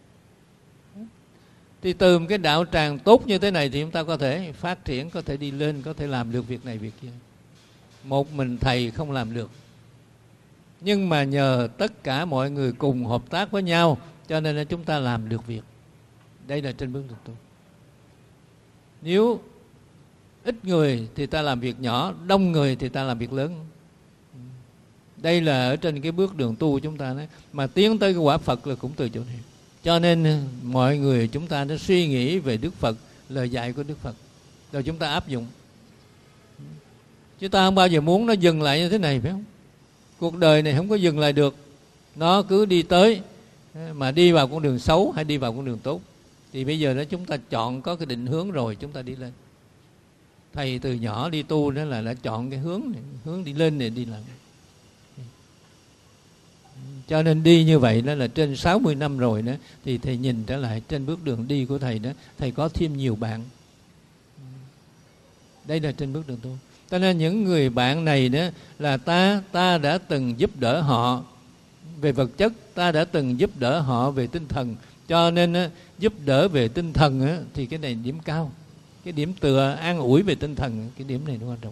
Thì từ một cái đạo tràng tốt như thế này thì chúng ta có thể phát triển, có thể đi lên, có thể làm được việc này việc kia. Một mình thầy không làm được, nhưng mà nhờ tất cả mọi người cùng hợp tác với nhau, cho nên là chúng ta làm được việc. Đây là trên bước đường tu. Nếu ít người thì ta làm việc nhỏ, đông người thì ta làm việc lớn. Đây là ở trên cái bước đường tu chúng ta đấy. Mà tiến tới cái quả Phật là cũng từ chỗ này. Cho nên mọi người chúng ta đã suy nghĩ về Đức Phật, lời dạy của Đức Phật, rồi chúng ta áp dụng. Chúng ta không bao giờ muốn nó dừng lại như thế này, phải không? Cuộc đời này không có dừng lại được, nó cứ đi tới, mà đi vào con đường xấu hay đi vào con đường tốt. Thì bây giờ đó chúng ta chọn có cái định hướng rồi, chúng ta đi lên. Thầy từ nhỏ đi tu đó là đã chọn cái hướng này, hướng đi lên này, đi làm. Cho nên đi như vậy đó là trên sáu mươi năm rồi đó, thì thầy nhìn trở lại trên bước đường đi của thầy đó, thầy có thêm nhiều bạn. Đây là trên bước đường tu. Cho nên những người bạn này đó là ta ta đã từng giúp đỡ họ về vật chất, ta đã từng giúp đỡ họ về tinh thần. Cho nên á, giúp đỡ về tinh thần á, thì cái này điểm cao. Cái điểm tựa an ủi về tinh thần, cái điểm này nó quan trọng.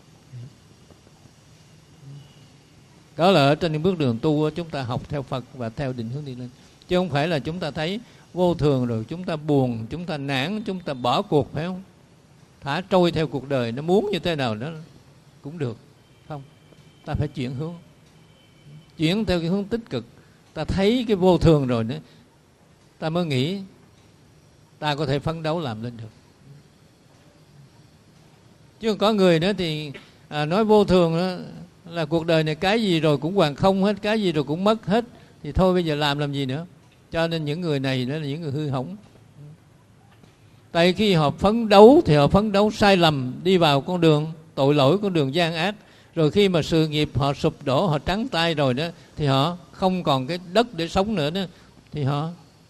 Đó là ở trên những bước đường tu chúng ta học theo Phật và theo định hướng đi lên. Chứ không phải là chúng ta thấy vô thường rồi chúng ta buồn, chúng ta nản, chúng ta bỏ cuộc, phải không? Thả trôi theo cuộc đời, nó muốn như thế nào đó cũng được. Không, ta phải chuyển hướng, chuyển theo cái hướng tích cực. Ta thấy cái vô thường rồi nữa, ta mới nghĩ ta có thể phấn đấu làm lên được. Chứ không có người nữa thì à, nói vô thường đó, là cuộc đời này cái gì rồi cũng hoàn không hết, cái gì rồi cũng mất hết, thì thôi bây giờ làm làm gì nữa. Cho nên những người này đó là những người hư hỏng. Tại khi họ phấn đấu thì họ phấn đấu sai lầm, đi vào con đường tội lỗi, con đường gian ác. Rồi khi mà sự nghiệp họ sụp đổ, họ trắng tay rồi đó, thì họ không còn cái đất để sống nữa đó, thì họ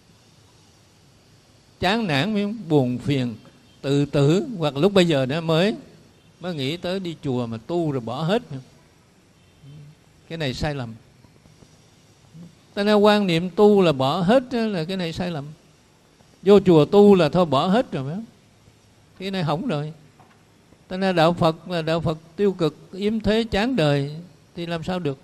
chán nản, buồn phiền, tự tử. Hoặc lúc bây giờ đó mới mới nghĩ tới đi chùa mà tu rồi bỏ hết. Cái này sai lầm. Ta nên quan niệm tu là bỏ hết là cái này sai lầm. Vô chùa tu là thôi bỏ hết rồi, phải không? Cái này hỏng rồi. Ta nên đạo Phật là đạo Phật tiêu cực, yếm thế, chán đời, thì làm sao được?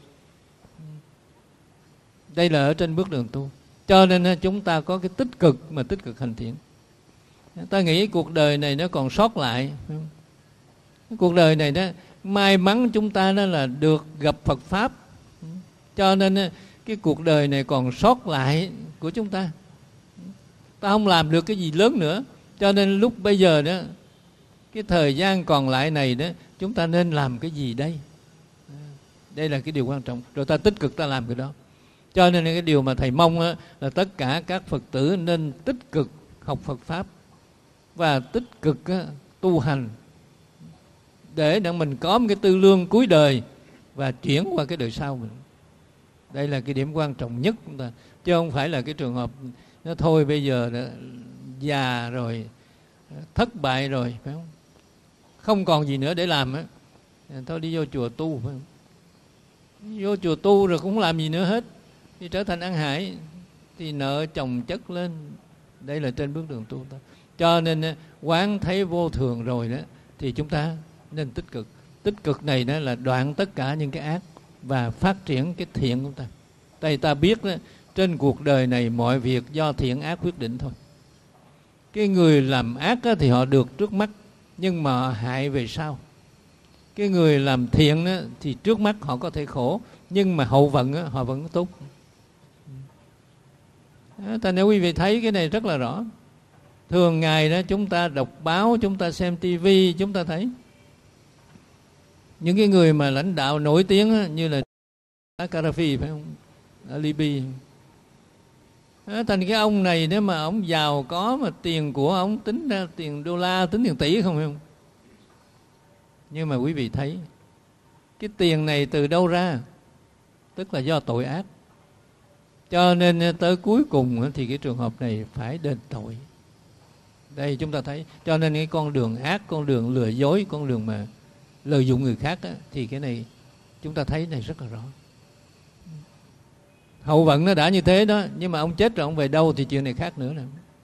Đây là ở trên bước đường tu. Cho nên chúng ta có cái tích cực, mà tích cực hành thiện. Ta nghĩ cuộc đời này nó còn sót lại, phải không? Cuộc đời này đó, may mắn chúng ta đó là được gặp Phật Pháp. Cho nên cái cuộc đời này còn sót lại của chúng ta. Ta không làm được cái gì lớn nữa. Cho nên lúc bây giờ đó, cái thời gian còn lại này đó, chúng ta nên làm cái gì đây? Đây là cái điều quan trọng. Rồi ta tích cực ta làm cái đó. Cho nên cái điều mà thầy mong á, là tất cả các Phật tử nên tích cực học Phật Pháp và tích cực á, tu hành, để để mình có một cái tư lương cuối đời và chuyển qua cái đời sau mình. Đây là cái điểm quan trọng nhất của ta. Chứ không phải là cái trường hợp nó thôi bây giờ đã già rồi, thất bại rồi, phải không? Không còn gì nữa để làm á, thôi đi vô chùa tu, phải không? Vô chùa tu rồi cũng không làm gì nữa hết, thì trở thành ăn hải, thì nợ chồng chất lên. Đây là trên bước đường tu ta. Cho nên quán thấy vô thường rồi đó, thì chúng ta nên tích cực. Tích cực này đó là đoạn tất cả những cái ác và phát triển cái thiện của ta. Tại ta biết đó, trên cuộc đời này mọi việc do thiện ác quyết định thôi. Cái người làm ác đó, thì họ được trước mắt, nhưng mà hại về sau. Cái người làm thiện đó, thì trước mắt họ có thể khổ, nhưng mà hậu vận đó, họ vẫn tốt. Ta nếu quý vị thấy cái này rất là rõ. Thường ngày đó chúng ta đọc báo, chúng ta xem tivi, chúng ta thấy những cái người mà lãnh đạo nổi tiếng đó, như là Gaddafi phải không, ở Libya. Đó, thành cái ông này nếu mà ông giàu có mà tiền của ông tính ra tiền đô la, tính tiền tỷ không phải không? Nhưng mà quý vị thấy cái tiền này từ đâu ra? Tức là do tội ác. Cho nên tới cuối cùng thì cái trường hợp này phải đền tội. Đây chúng ta thấy. Cho nên cái con đường ác, con đường lừa dối, con đường mà lợi dụng người khác á, thì cái này chúng ta thấy này rất là rõ. Hậu vận nó đã như thế đó, nhưng mà ông chết rồi ông về đâu thì chuyện này khác nữa nè.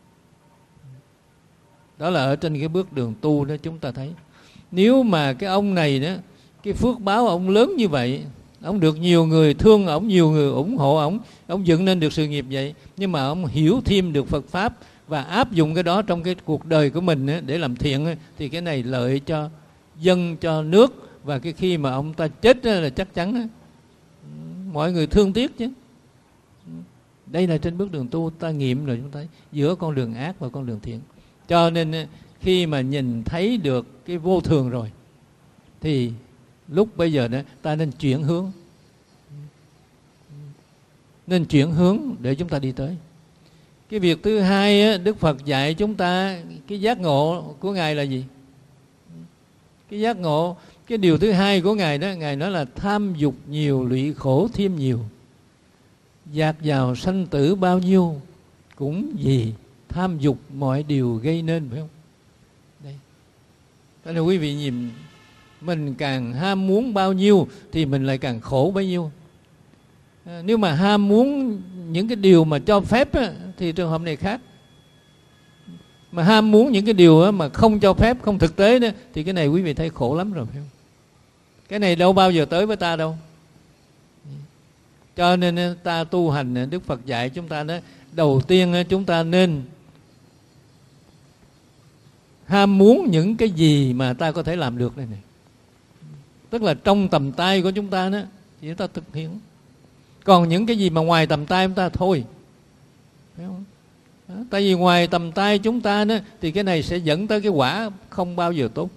Đó là ở trên cái bước đường tu đó chúng ta thấy. Nếu mà cái ông này đó, cái phước báo ông lớn như vậy, ông được nhiều người thương ông, nhiều người ủng hộ ông, ông dựng nên được sự nghiệp vậy, nhưng mà ông hiểu thêm được Phật Pháp và áp dụng cái đó trong cái cuộc đời của mình để làm thiện, thì cái này lợi cho dân, cho nước. Và cái khi mà ông ta chết là chắc chắn mọi người thương tiếc chứ. Đây là trên bước đường tu ta nghiệm rồi chúng ta thấy giữa con đường ác và con đường thiện. Cho nên khi mà nhìn thấy được cái vô thường rồi thì lúc bây giờ đó ta nên chuyển hướng, nên chuyển hướng để chúng ta đi tới. Cái việc thứ hai Đức Phật dạy chúng ta cái giác ngộ của Ngài là gì? Cái giác ngộ, cái điều thứ hai của Ngài đó, Ngài nói là tham dục nhiều lụy khổ thêm nhiều, dạt vào sanh tử bao nhiêu cũng vì tham dục mọi điều gây nên, phải không? Đây. Cho nên quý vị nhìn, mình càng ham muốn bao nhiêu thì mình lại càng khổ bấy nhiêu. À, nếu mà ham muốn những cái điều mà cho phép á, thì trường hợp này khác. Mà ham muốn những cái điều á, mà không cho phép, không thực tế đó, thì cái này quý vị thấy khổ lắm rồi, phải không? Cái này đâu bao giờ tới với ta đâu. Cho nên ta tu hành, Đức Phật dạy chúng ta đó, đầu tiên chúng ta nên ham muốn những cái gì mà ta có thể làm được này này. Tức là trong tầm tay của chúng ta đó thì chúng ta thực hiện. Còn những cái gì mà ngoài tầm tay chúng ta thôi, phải không? Đó, tại vì ngoài tầm tay chúng ta đó thì cái này sẽ dẫn tới cái quả không bao giờ tốt,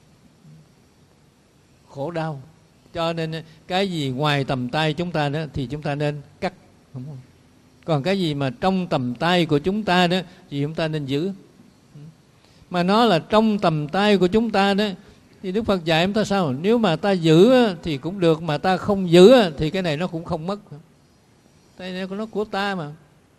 khổ đau. Cho nên cái gì ngoài tầm tay chúng ta đó thì chúng ta nên cắt, đúng không? Còn cái gì mà trong tầm tay của chúng ta đó thì chúng ta nên giữ. Mà nó là trong tầm tay của chúng ta đó thì Đức Phật dạy chúng ta sao? Nếu mà ta giữ thì cũng được, mà ta không giữ thì cái này nó cũng không mất. Tại vì nó của ta mà.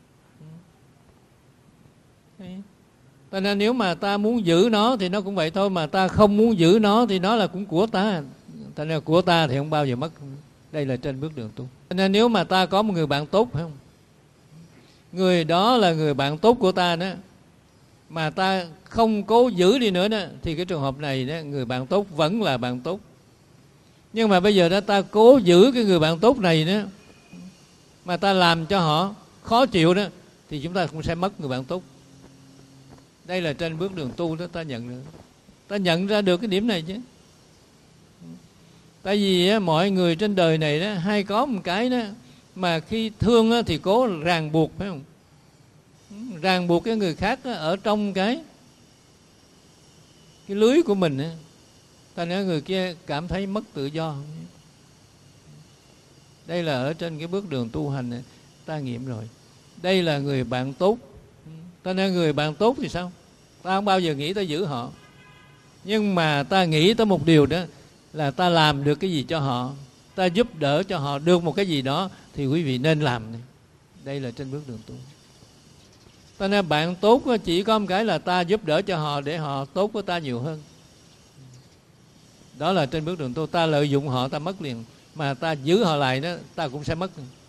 Tại nên nếu mà ta muốn giữ nó thì nó cũng vậy thôi, mà ta không muốn giữ nó thì nó là cũng của ta. Tại nên của ta thì không bao giờ mất. Đây là trên bước đường tu. Nên nếu mà ta có một người bạn tốt, phải không? Người đó là người bạn tốt của ta đó, mà ta không cố giữ đi nữa đó, thì cái trường hợp này đó, người bạn tốt vẫn là bạn tốt. Nhưng mà bây giờ đó ta cố giữ cái người bạn tốt này đó, mà ta làm cho họ khó chịu đó, thì chúng ta cũng sẽ mất người bạn tốt. Đây là trên bước đường tu đó ta nhận được. Ta nhận ra được cái điểm này chứ. Tại vì á, mọi người trên đời này đó hay có một cái đó, mà khi thương á, thì cố ràng buộc, phải không? Ràng buộc cái người khác á, ở trong cái cái lưới của mình á. Ta nói người kia cảm thấy mất tự do. Đây là ở trên cái bước đường tu hành này, ta nghiệm rồi. Đây là người bạn tốt. Ta nói người bạn tốt thì sao? Ta không bao giờ nghĩ ta giữ họ. Nhưng mà ta nghĩ tới một điều đó, là ta làm được cái gì cho họ, ta giúp đỡ cho họ được một cái gì đó, thì quý vị nên làm. Đây là trên bước đường tu. Ta nói bạn tốt chỉ có một cái là ta giúp đỡ cho họ để họ tốt với ta nhiều hơn. Đó là trên bước đường tu. Ta lợi dụng họ ta mất liền, mà ta giữ họ lại đó ta cũng sẽ mất.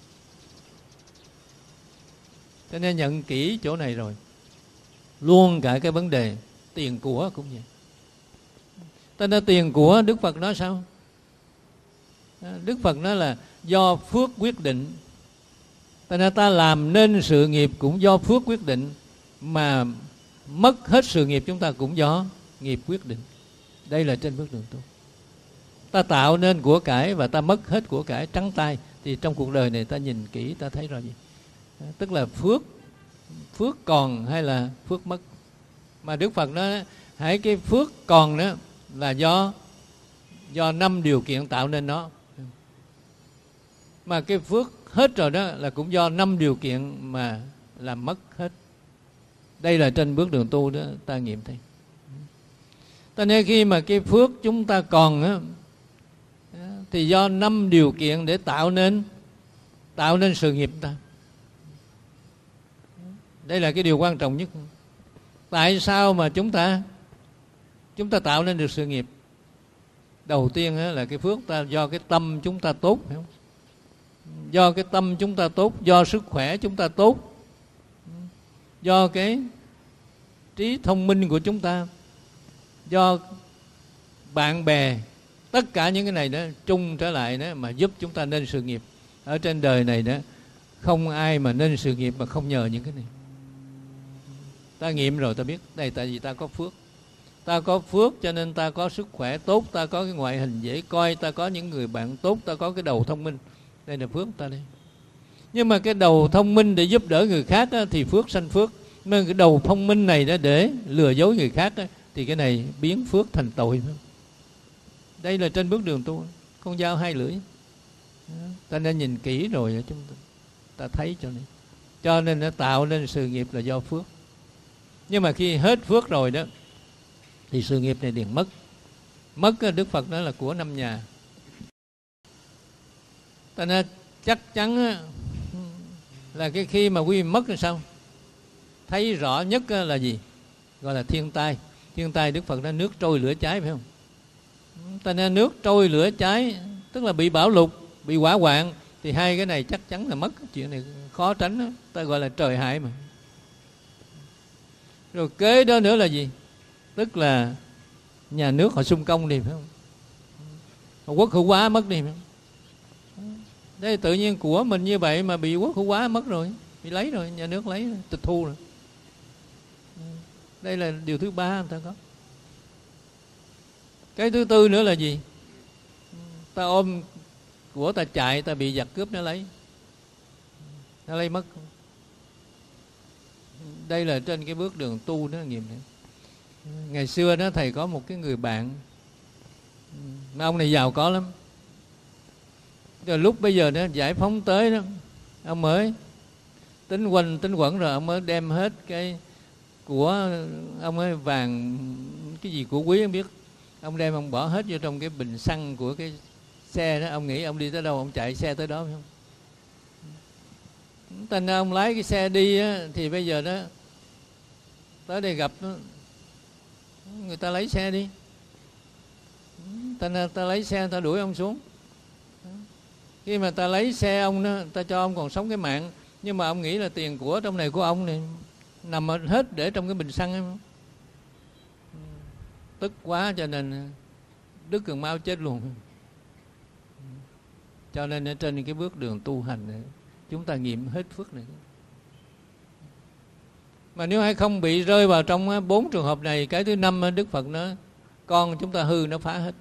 Cho nên nhận kỹ chỗ này rồi. Luôn cả cái vấn đề tiền của cũng vậy. Ta nói tiền của, Đức Phật nói sao? Đức Phật nói là do phước quyết định. Ta nói ta làm nên sự nghiệp cũng do phước quyết định, mà mất hết sự nghiệp chúng ta cũng do nghiệp quyết định. Đây là trên bước đường tu. Ta tạo nên của cải và ta mất hết của cải trắng tay, thì trong cuộc đời này ta nhìn kỹ ta thấy rõ gì? Tức là phước phước còn hay là phước mất. Mà Đức Phật nói hãy cái phước còn đó là do do năm điều kiện tạo nên nó, mà cái phước hết rồi đó là cũng do năm điều kiện mà làm mất hết. Đây là trên bước đường tu đó ta nghiệm thấy. Ta nên khi mà cái phước chúng ta còn á, thì do năm điều kiện để tạo nên tạo nên sự nghiệp ta. Đây là cái điều quan trọng nhất. Tại sao mà chúng ta chúng ta tạo nên được sự nghiệp? Đầu tiên là cái phước ta do cái tâm chúng ta tốt, phải không? Do cái tâm chúng ta tốt, do sức khỏe chúng ta tốt, do cái trí thông minh của chúng ta, do bạn bè, tất cả những cái này đó chung trở lại đó mà giúp chúng ta nên sự nghiệp. Ở trên đời này đó không ai mà nên sự nghiệp mà không nhờ những cái này. Ta nghiệm rồi ta biết đây, tại vì ta có phước. Ta có phước cho nên ta có sức khỏe tốt, ta có cái ngoại hình dễ coi, ta có những người bạn tốt, ta có cái đầu thông minh. Đây là phước ta đây. Nhưng mà cái đầu thông minh để giúp đỡ người khác á, thì phước sanh phước. Nên cái đầu thông minh này đó để lừa dối người khác á, thì cái này biến phước thành tội. Đây là trên bước đường tu, con dao hai lưỡi. Ta nên nhìn kỹ rồi chúng ta, ta thấy cho nên. Cho nên nó tạo nên sự nghiệp là do phước. Nhưng mà khi hết phước rồi đó thì sự nghiệp này liền mất. Mất Đức Phật nói là của năm nhà. Ta nên chắc chắn là cái khi mà quý vị mất là sao? Thấy rõ nhất là gì? Gọi là thiên tai. Thiên tai Đức Phật nói nước trôi lửa cháy, phải không? Ta nên nước trôi lửa cháy tức là bị bão lụt, bị hỏa hoạn, thì hai cái này chắc chắn là mất. Chuyện này khó tránh đó. Ta gọi là trời hại mà. Rồi kế đó nữa là gì? Tức là nhà nước họ xung công đi, phải không? Họ quốc hữu hóa mất đi, phải không? Đây tự nhiên của mình như vậy mà bị quốc hữu hóa mất rồi, bị lấy rồi, nhà nước lấy rồi, tịch thu rồi. Đây là điều thứ ba người ta có. Cái thứ tư nữa là gì? Ta ôm của ta chạy, ta bị giặc cướp nó lấy, nó lấy mất. Đây là trên cái bước đường tu đó nghiệm này. Ngày xưa đó thầy có một cái người bạn, mà ông này giàu có lắm. Rồi lúc bây giờ đó giải phóng tới đó, ông mới tính quanh tính quẩn rồi ông mới đem hết cái của ông ấy, vàng cái gì của quý không biết, ông đem ông bỏ hết vô trong cái bình xăng của cái xe đó. Ông nghĩ ông đi tới đâu ông chạy xe tới đó, phải không? Thành ra ông lái cái xe đi á, thì bây giờ đó tới đây gặp đó, người ta lấy xe đi, thành ra ta lấy xe ta đuổi ông xuống. Khi mà ta lấy xe ông đó, ta cho ông còn sống cái mạng, nhưng mà ông nghĩ là tiền của trong này của ông này nằm hết để trong cái bình xăng ấy. Tức quá cho nên đứt cần mau chết luôn. Cho nên ở trên cái bước đường tu hành này, chúng ta nghiệm hết phước này. Mà nếu hay không bị rơi vào trong bốn trường hợp này, cái thứ năm Đức Phật nói con chúng ta hư nó phá hết.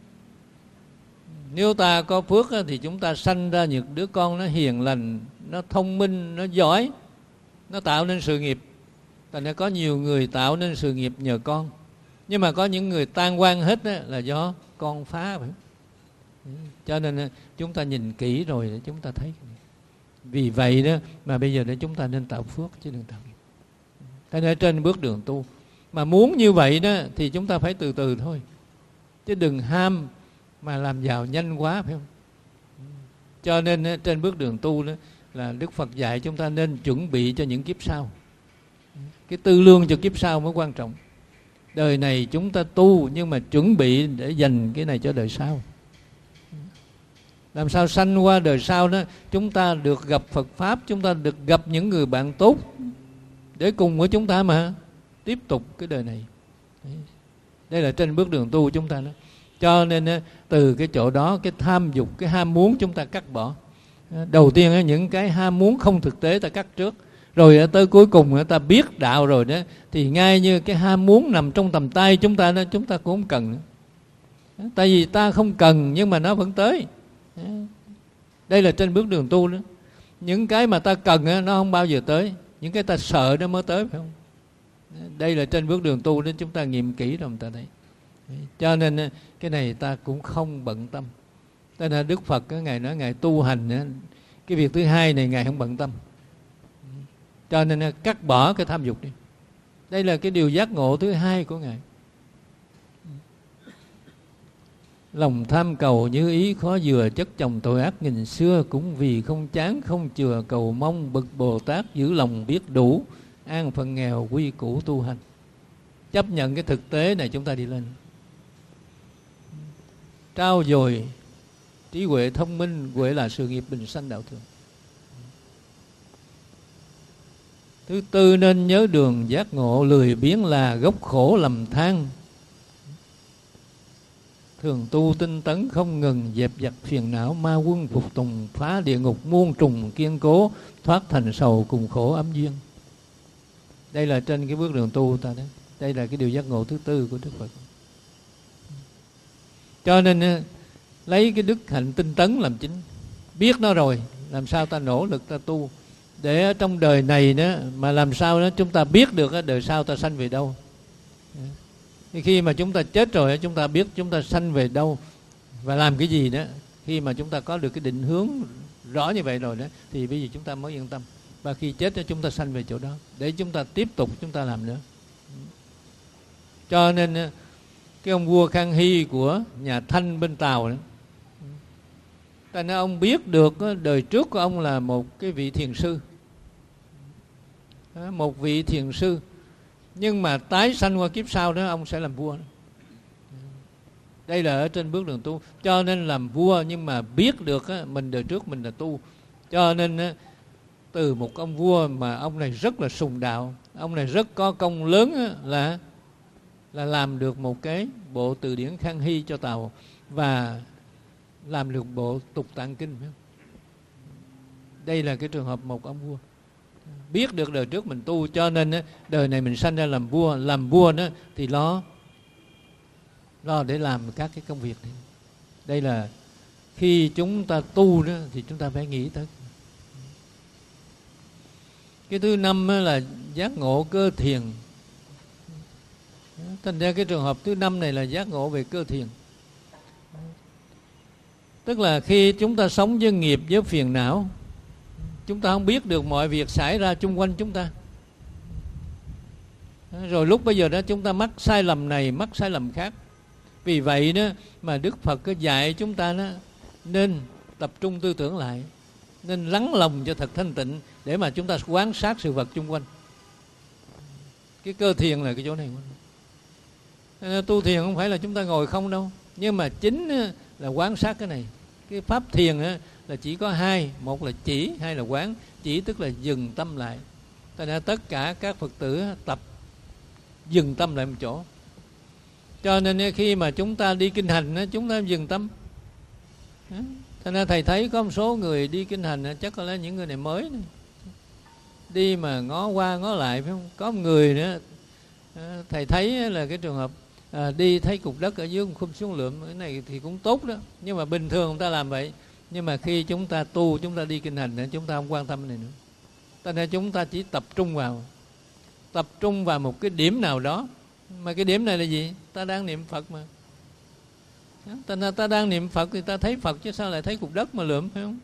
Nếu ta có phước thì chúng ta sanh ra những đứa con nó hiền lành, nó thông minh, nó giỏi, nó tạo nên sự nghiệp. Thành ra có nhiều người tạo nên sự nghiệp nhờ con. Nhưng mà có những người tan quan hết là do con phá. Cho nên chúng ta nhìn kỹ rồi để chúng ta thấy. Vì vậy đó mà bây giờ để chúng ta nên tạo phước chứ đừng tạo nghiệp. Thế nên trên bước đường tu mà muốn như vậy đó thì chúng ta phải từ từ thôi, chứ đừng ham mà làm giàu nhanh quá, phải không? Cho nên trên bước đường tu đó là Đức Phật dạy chúng ta nên chuẩn bị cho những kiếp sau. Cái tư lương cho kiếp sau mới quan trọng. Đời này chúng ta tu nhưng mà chuẩn bị để dành cái này cho đời sau. Làm sao sanh qua đời sau đó chúng ta được gặp Phật Pháp, chúng ta được gặp những người bạn tốt để cùng với chúng ta mà tiếp tục cái đời này. Đây là trên bước đường tu chúng ta đó. Cho nên từ cái chỗ đó, cái tham dục, cái ham muốn chúng ta cắt bỏ. Đầu tiên những cái ham muốn không thực tế ta cắt trước, rồi tới cuối cùng ta biết đạo rồi đó, thì ngay như cái ham muốn nằm trong tầm tay chúng ta đó, chúng ta cũng không cần nữa. Tại vì ta không cần nhưng mà nó vẫn tới. Đây là trên bước đường tu đó. Những cái mà ta cần nó không bao giờ tới, những cái ta sợ nó mới tới, phải không? Đây là trên bước đường tu, đến chúng ta nghiệm kỹ rồi chúng ta thấy. Cho nên cái này ta cũng không bận tâm. Cho nên Đức Phật Ngài nói Ngài tu hành, cái việc thứ hai này Ngài không bận tâm. Cho nên cắt bỏ cái tham dục đi. Đây là cái điều giác ngộ thứ hai của Ngài. Lòng tham cầu như ý khó dừa, chất chồng tội ác nghìn xưa, cũng vì không chán không chừa cầu mong, bậc Bồ Tát giữ lòng biết đủ, an phận nghèo quy củ tu hành. Chấp nhận cái thực tế này chúng ta đi lên. Trao dồi trí huệ thông minh, huệ là sự nghiệp bình sanh đạo thường. Thứ tư, nên nhớ đường giác ngộ, lười biếng là gốc khổ lầm than. Thường tu tinh tấn không ngừng, dẹp dặt phiền não, ma quân phục tùng, phá địa ngục muôn trùng kiên cố, thoát thành sầu cùng khổ ấm duyên. Đây là trên cái bước đường tu ta đấy. Đây là cái điều giác ngộ thứ tư của Đức Phật. Cho nên lấy cái đức hạnh tinh tấn làm chính. Biết nó rồi, làm sao ta nỗ lực ta tu, để ở trong đời này đó, mà làm sao đó chúng ta biết được đời sau ta sanh về đâu. Thì khi mà chúng ta chết rồi, chúng ta biết chúng ta sanh về đâu và làm cái gì đó. Khi mà chúng ta có được cái định hướng rõ như vậy rồi đó, thì bây giờ chúng ta mới yên tâm. Và khi chết đó, chúng ta sanh về chỗ đó, để chúng ta tiếp tục chúng ta làm nữa. Cho nên cái ông vua Khang Hy của nhà Thanh bên Tàu đó, tại nên ông biết được đời trước của ông là một cái vị thiền sư, một vị thiền sư, nhưng mà tái sanh qua kiếp sau đó ông sẽ làm vua. Đây là ở trên bước đường tu. Cho nên làm vua, nhưng mà biết được mình đời trước mình là tu. Cho nên từ một ông vua mà ông này rất là sùng đạo, ông này rất có công lớn, là là làm được một cái bộ từ điển Khang Hy cho Tàu, và làm được bộ Tục Tạng Kinh. Đây là cái trường hợp một ông vua biết được đời trước mình tu, cho nên đời này mình sanh ra làm vua. Làm vua đó thì lo lo để làm các cái công việc này. Đây là khi chúng ta tu đó thì chúng ta phải nghĩ tới. Cái thứ năm là giác ngộ cơ thiền. Thành ra cái trường hợp thứ năm này là giác ngộ về cơ thiền. Tức là khi chúng ta sống với nghiệp, với phiền não, chúng ta không biết được mọi việc xảy ra chung quanh chúng ta. Rồi lúc bây giờ đó chúng ta mắc sai lầm này, mắc sai lầm khác. Vì vậy đó mà Đức Phật có dạy chúng ta đó, nên tập trung tư tưởng lại, nên lắng lòng cho thật thanh tịnh, để mà chúng ta quan sát sự vật chung quanh. Cái cơ thiền là cái chỗ này. Tu thiền không phải là chúng ta ngồi không đâu, nhưng mà chính là quan sát cái này. Cái pháp thiền là chỉ có hai, một là chỉ, hai là quán. Chỉ tức là dừng tâm lại. Tại nên tất cả các Phật tử tập dừng tâm lại một chỗ. Cho nên khi mà chúng ta đi kinh hành, chúng ta dừng tâm. Cho nên thầy thấy có một số người đi kinh hành, chắc có lẽ những người này mới này. Đi mà ngó qua ngó lại, phải không? Có một người nữa, thầy thấy là cái trường hợp à, đi thấy cục đất ở dưới khum xuống lượm, cái này thì cũng tốt đó. Nhưng mà bình thường người ta làm vậy. Nhưng mà khi chúng ta tu, chúng ta đi kinh hành, chúng ta không quan tâm cái này nữa. Cho nên chúng ta chỉ tập trung vào Tập trung vào một cái điểm nào đó. Mà cái điểm này là gì? Ta đang niệm Phật mà. Ta, ta đang niệm Phật thì ta thấy Phật, chứ sao lại thấy cục đất mà lượm, phải không?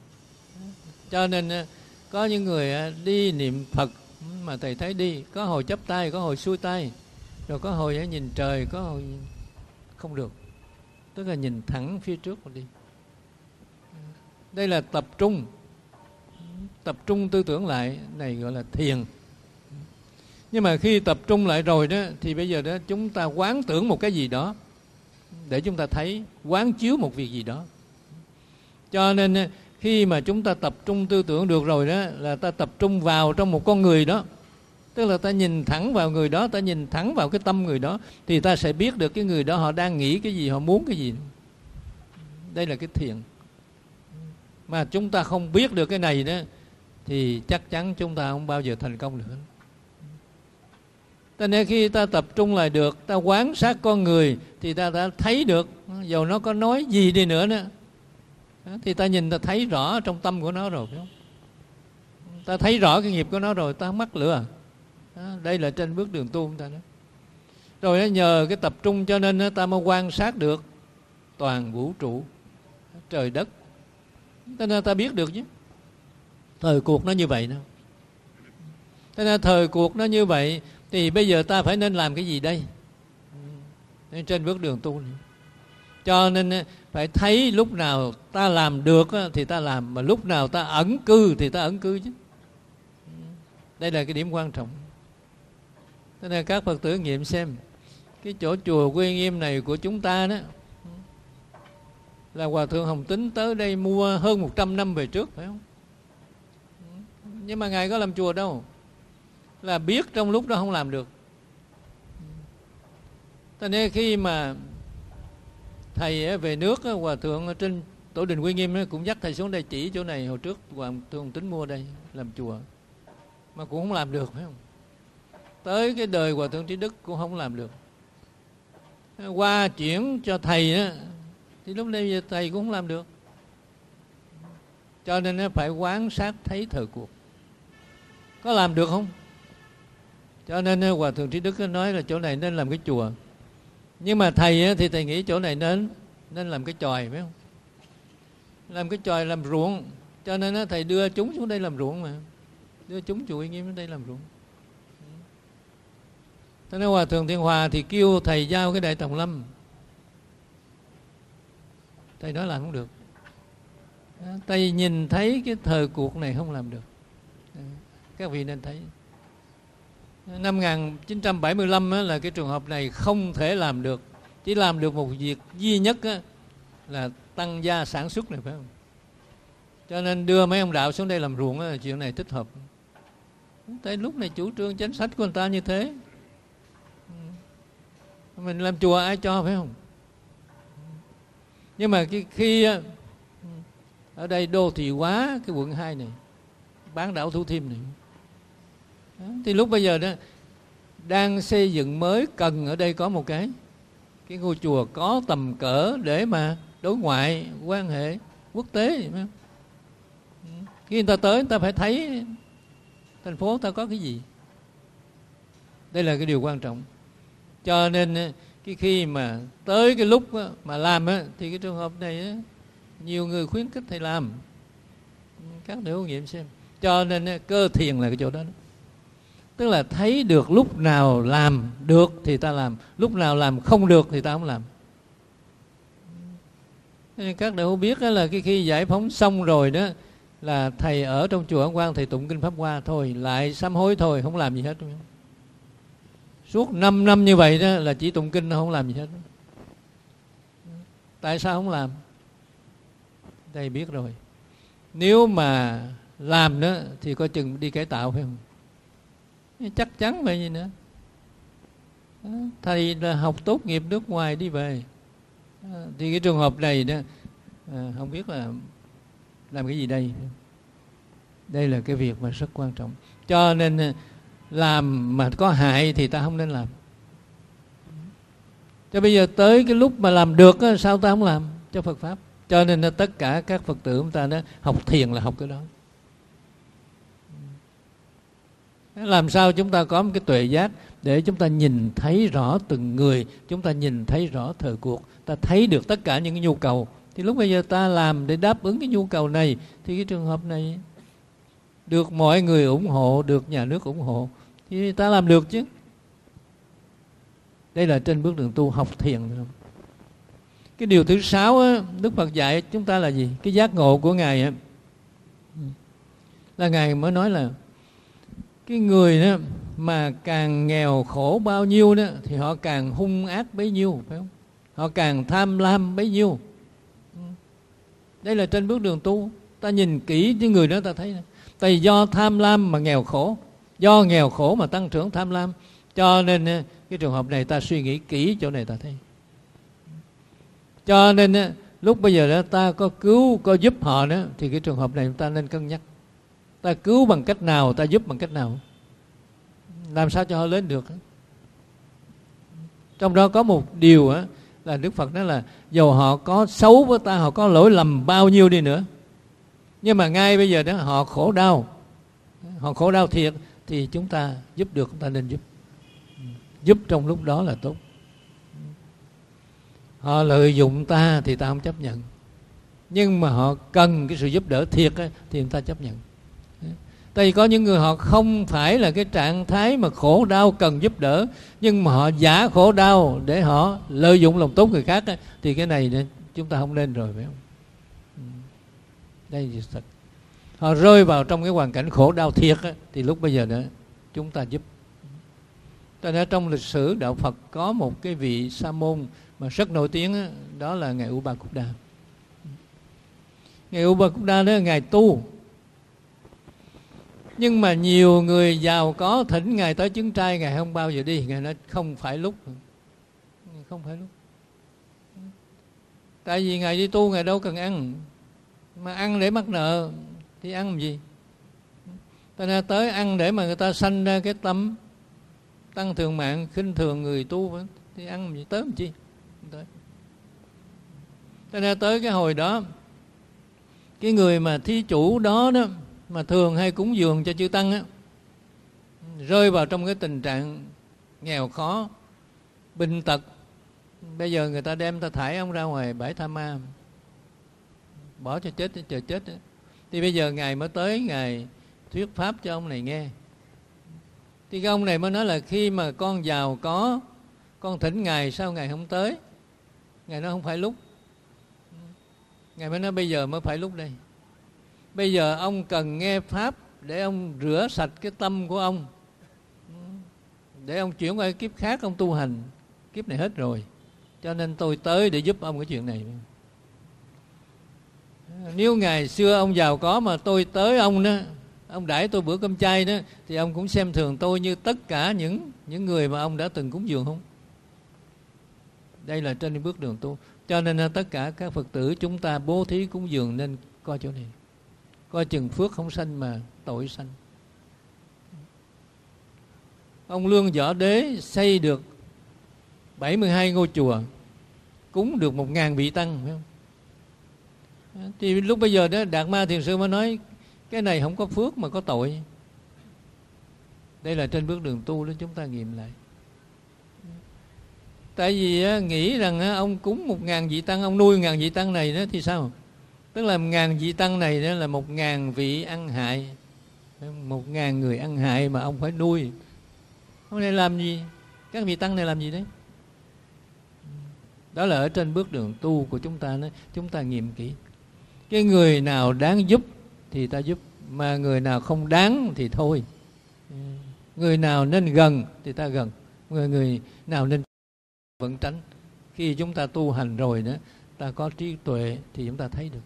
Cho nên có những người đi niệm Phật mà thầy thấy đi, có hồi chắp tay, có hồi xuôi tay, rồi có hồi nhìn trời, có hồi không được. Tức là nhìn thẳng phía trước mà đi. Đây là tập trung. Tập trung tư tưởng lại, này gọi là thiền. Nhưng mà khi tập trung lại rồi đó, thì bây giờ đó chúng ta quán tưởng một cái gì đó, để chúng ta thấy, quán chiếu một việc gì đó. Cho nên khi mà chúng ta tập trung tư tưởng được rồi đó, là ta tập trung vào trong một con người đó. Tức là ta nhìn thẳng vào người đó, ta nhìn thẳng vào cái tâm người đó, thì ta sẽ biết được cái người đó họ đang nghĩ cái gì, họ muốn cái gì. Đây là cái thiền. Mà chúng ta không biết được cái này đó, thì chắc chắn chúng ta không bao giờ thành công được. Cho nên khi ta tập trung lại được, ta quan sát con người, thì ta đã thấy được, dầu nó có nói gì đi nữa đó, thì ta nhìn ta thấy rõ trong tâm của nó rồi, phải không? ta thấy rõ cái nghiệp của nó rồi, ta không mắc lửa. Đó, đây là trên bước đường tu chúng ta đó. Rồi nhờ cái tập trung cho nên ta mới quan sát được toàn vũ trụ, trời đất. Cho nên ta biết được chứ. Thời cuộc nó như vậy đâu. Cho nên thời cuộc nó như vậy thì bây giờ ta phải nên làm cái gì đây? Nên trên bước đường tu này. Cho nên phải thấy lúc nào ta làm được thì ta làm, mà lúc nào ta ẩn cư thì ta ẩn cư chứ. Đây là cái điểm quan trọng. Cho nên các Phật tử nghiệm xem cái chỗ chùa Quy Nghiêm này của chúng ta đó là Hòa Thượng Hồng Tín tới đây mua hơn một trăm năm về trước, phải không? Nhưng mà Ngài có làm chùa đâu, là biết trong lúc đó không làm được. Cho nên khi mà thầy về nước, Hòa Thượng trên Tổ đình Quy Nghiêm cũng dắt thầy xuống đây chỉ chỗ này. Hồi trước Hòa Thượng Hồng Tín mua đây làm chùa mà cũng không làm được, phải không? Tới cái đời Hòa Thượng Trí Đức cũng không làm được. Qua chuyển cho thầy đó, thì lúc này thầy cũng không làm được. Cho nên nó phải quan sát thấy thời cuộc. Có làm được không? Cho nên Hòa Thượng Trí Đức nói là chỗ này nên làm cái chùa. Nhưng mà thầy thì thầy nghĩ chỗ này nên nên làm cái chòi, phải không? Làm cái chòi làm ruộng. Cho nên thầy đưa chúng xuống đây làm ruộng mà. Đưa chúng chùa Uy Nghiêm xuống đây làm ruộng. Thế nên Hòa Thượng Thiên Hòa thì kêu thầy giao cái Đại Tòng Lâm. Thầy nói là không được. Thầy nhìn thấy cái thời cuộc này không làm được. Các vị nên thấy. Năm một nghìn chín trăm bảy mươi lăm là cái trường hợp này không thể làm được. Chỉ làm được một việc duy nhất là tăng gia sản xuất này, phải không? Cho nên đưa mấy ông đạo xuống đây làm ruộng là chuyện này thích hợp. Tại lúc này chủ trương chính sách của người ta như thế. Mình làm chùa ai cho, phải không? Nhưng mà khi, khi ở đây đô thị hóa cái quận hai này, bán đảo Thủ Thiêm này, đó, thì lúc bây giờ đó đang xây dựng mới, cần ở đây có một cái cái ngôi chùa có tầm cỡ để mà đối ngoại quan hệ quốc tế, phải không? Khi người ta tới, người ta phải thấy thành phố ta có cái gì. Đây là cái điều quan trọng. Cho nên cái khi mà tới cái lúc mà làm thì cái trường hợp này nhiều người khuyến khích thầy làm. Các thầy hộ nghiệm xem. Cho nên cơ thiền là cái chỗ đó. Tức là thấy được lúc nào làm được thì ta làm, lúc nào làm không được thì ta không làm. Nên các thầy hộ biết là cái khi giải phóng xong rồi đó là thầy ở trong chùa Ấn Quang, thầy tụng kinh Pháp Hoa thôi, lại sám hối thôi, không làm gì hết. Suốt năm năm như vậy đó là chỉ tụng kinh, không làm gì hết. Tại sao không làm? Thầy biết rồi. Nếu mà làm đó thì coi chừng đi cải tạo, phải không? Chắc chắn vậy gì nữa. Thầy là học tốt nghiệp nước ngoài đi về, thì cái trường hợp này đó không biết là làm cái gì đây. Đây là cái việc mà rất quan trọng. Cho nên làm mà có hại thì ta không nên làm. Cho bây giờ tới cái lúc mà làm được sao ta không làm cho Phật Pháp. Cho nên tất cả các Phật tử chúng ta đó, học thiền là học cái đó. Làm sao chúng ta có một cái tuệ giác để chúng ta nhìn thấy rõ từng người, chúng ta nhìn thấy rõ thời cuộc, ta thấy được tất cả những cái nhu cầu. Thì lúc bây giờ ta làm để đáp ứng cái nhu cầu này, thì cái trường hợp này được mọi người ủng hộ, được nhà nước ủng hộ, thì ta làm được chứ. Đây là trên bước đường tu học thiền. Cái điều thứ sáu á, Đức Phật dạy chúng ta là gì? Cái giác ngộ của Ngài á, là Ngài mới nói là cái người đó mà càng nghèo khổ bao nhiêu đó thì họ càng hung ác bấy nhiêu, phải không? Họ càng tham lam bấy nhiêu. Đây là trên bước đường tu. Ta nhìn kỹ cái người đó ta thấy này. Tại vì do tham lam mà nghèo khổ, do nghèo khổ mà tăng trưởng tham lam. Cho nên cái trường hợp này ta suy nghĩ kỹ chỗ này ta thấy. Cho nên lúc bây giờ đó ta có cứu, có giúp họ đó, thì cái trường hợp này chúng ta nên cân nhắc. Ta cứu bằng cách nào, ta giúp bằng cách nào, làm sao cho họ lên được. Trong đó có một điều á, là Đức Phật nói là dầu họ có xấu với ta, họ có lỗi lầm bao nhiêu đi nữa, nhưng mà ngay bây giờ đó họ khổ đau, Họ khổ đau thiệt thì chúng ta giúp được, chúng ta nên giúp. Giúp trong lúc đó là tốt. Họ lợi dụng ta thì ta không chấp nhận. Nhưng mà họ cần cái sự giúp đỡ thiệt ấy, thì người ta chấp nhận. Tại vì có những người họ không phải là cái trạng thái mà khổ đau cần giúp đỡ, nhưng mà họ giả khổ đau để họ lợi dụng lòng tốt người khác ấy, thì cái này chúng ta không nên rồi, phải không? Đây là thật. Họ rơi vào trong cái hoàn cảnh khổ đau thiệt ấy, thì lúc bây giờ nữa chúng ta giúp. Cho nên trong lịch sử đạo Phật có một cái vị sa môn mà rất nổi tiếng ấy, đó là ngài Upakutta. Ngài Upakutta đó ngài tu, nhưng mà nhiều người giàu có thỉnh ngài tới chứng trai, ngài không bao giờ đi. Ngài nói không phải lúc, không phải lúc. Tại vì ngài đi tu, ngài đâu cần ăn, mà ăn để mắc nợ thì ăn làm gì? Ta ra tới ăn để mà người ta sanh ra cái tâm tăng thường mạng, khinh thường người tu thì ăn làm gì, tới làm chi? Tới. Ta ra tới cái hồi đó, cái người mà thí chủ đó đó mà thường hay cúng dường cho chư tăng á, rơi vào trong cái tình trạng nghèo khó, bệnh tật. Bây giờ người ta đem ta thải ông ra ngoài bãi Tha Ma, bỏ cho chết, chờ chết. Thì bây giờ ngài mới tới, ngài thuyết pháp cho ông này nghe. Thì cái ông này mới nói là khi mà con giàu có, con thỉnh ngài sao ngài không tới? Ngài nói không phải lúc. Ngài mới nói bây giờ mới phải lúc đây. Bây giờ ông cần nghe pháp để ông rửa sạch cái tâm của ông, để ông chuyển qua kiếp khác ông tu hành. Kiếp này hết rồi, cho nên tôi tới để giúp ông cái chuyện này. Nếu ngày xưa ông giàu có mà tôi tới ông đó, ông đãi tôi bữa cơm chay đó, thì ông cũng xem thường tôi như tất cả những những người mà ông đã từng cúng dường không? Đây là trên bước đường tu. Cho nên tất cả các Phật tử chúng ta bố thí cúng dường nên coi chỗ này, coi chừng phước không sanh mà tội sanh. Ông Lương Võ Đế xây được bảy mươi hai ngôi chùa, cúng được một ngàn vị tăng, phải không? Thì lúc bây giờ đó Đạt Ma Thiền Sư mới nói cái này không có phước mà có tội. Đây là trên bước đường tu đó, chúng ta nghiệm lại. Tại vì nghĩ rằng ông cúng một ngàn vị tăng, ông nuôi ngàn vị tăng này đó thì sao? Tức là một ngàn vị tăng này đó là một ngàn vị ăn hại, một ngàn người ăn hại mà ông phải nuôi. Ông này làm gì? Các vị tăng này làm gì đấy? Đó là ở trên bước đường tu của chúng ta đó, chúng ta nghiệm kỹ. Cái người nào đáng giúp thì ta giúp, mà người nào không đáng thì thôi. Người nào nên gần thì ta gần, người người nào nên vẫn tránh. Khi chúng ta tu hành rồi đó, ta có trí tuệ thì chúng ta thấy được.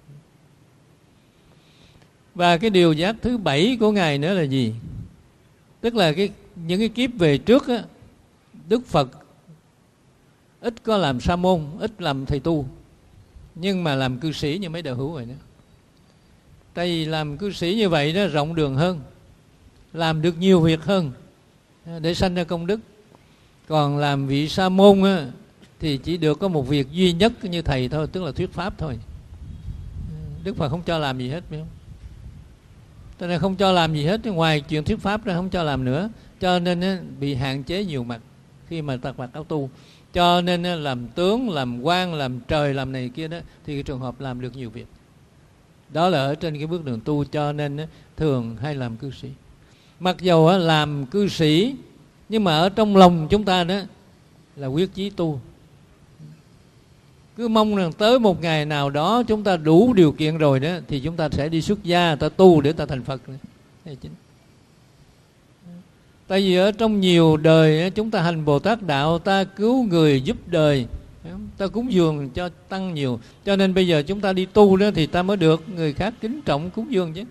Và cái điều giác thứ bảy của Ngài nữa là gì? Tức là cái những cái kiếp về trước á, Đức Phật ít có làm sa môn, ít làm thầy tu, nhưng mà làm cư sĩ như mấy đạo hữu vậy đó. Tại vì làm cư sĩ như vậy đó rộng đường hơn, làm được nhiều việc hơn để sanh ra công đức. Còn làm vị sa môn á, thì chỉ được có một việc duy nhất như thầy thôi, tức là thuyết pháp thôi. Đức Phật không cho làm gì hết, phải không? Cho nên không cho làm gì hết, ngoài chuyện thuyết pháp ra không cho làm nữa. Cho nên á, bị hạn chế nhiều mặt khi mà tạc mặt áo tu. Cho nên á, làm tướng, làm quan, làm trời, làm này kia đó, thì cái trường hợp làm được nhiều việc. Đó là ở trên cái bước đường tu. Cho nên á, thường hay làm cư sĩ. Mặc dầu á, làm cư sĩ, nhưng mà ở trong lòng chúng ta đó là quyết chí tu. Cứ mong rằng tới một ngày nào đó chúng ta đủ điều kiện rồi đó, thì chúng ta sẽ đi xuất gia, ta tu để ta thành Phật. Đây chính. Tại vì ở trong nhiều đời chúng ta hành Bồ Tát đạo, ta cứu người giúp đời, ta cúng dường cho tăng nhiều. Cho nên bây giờ chúng ta đi tu đó thì ta mới được người khác kính trọng cúng dường chứ.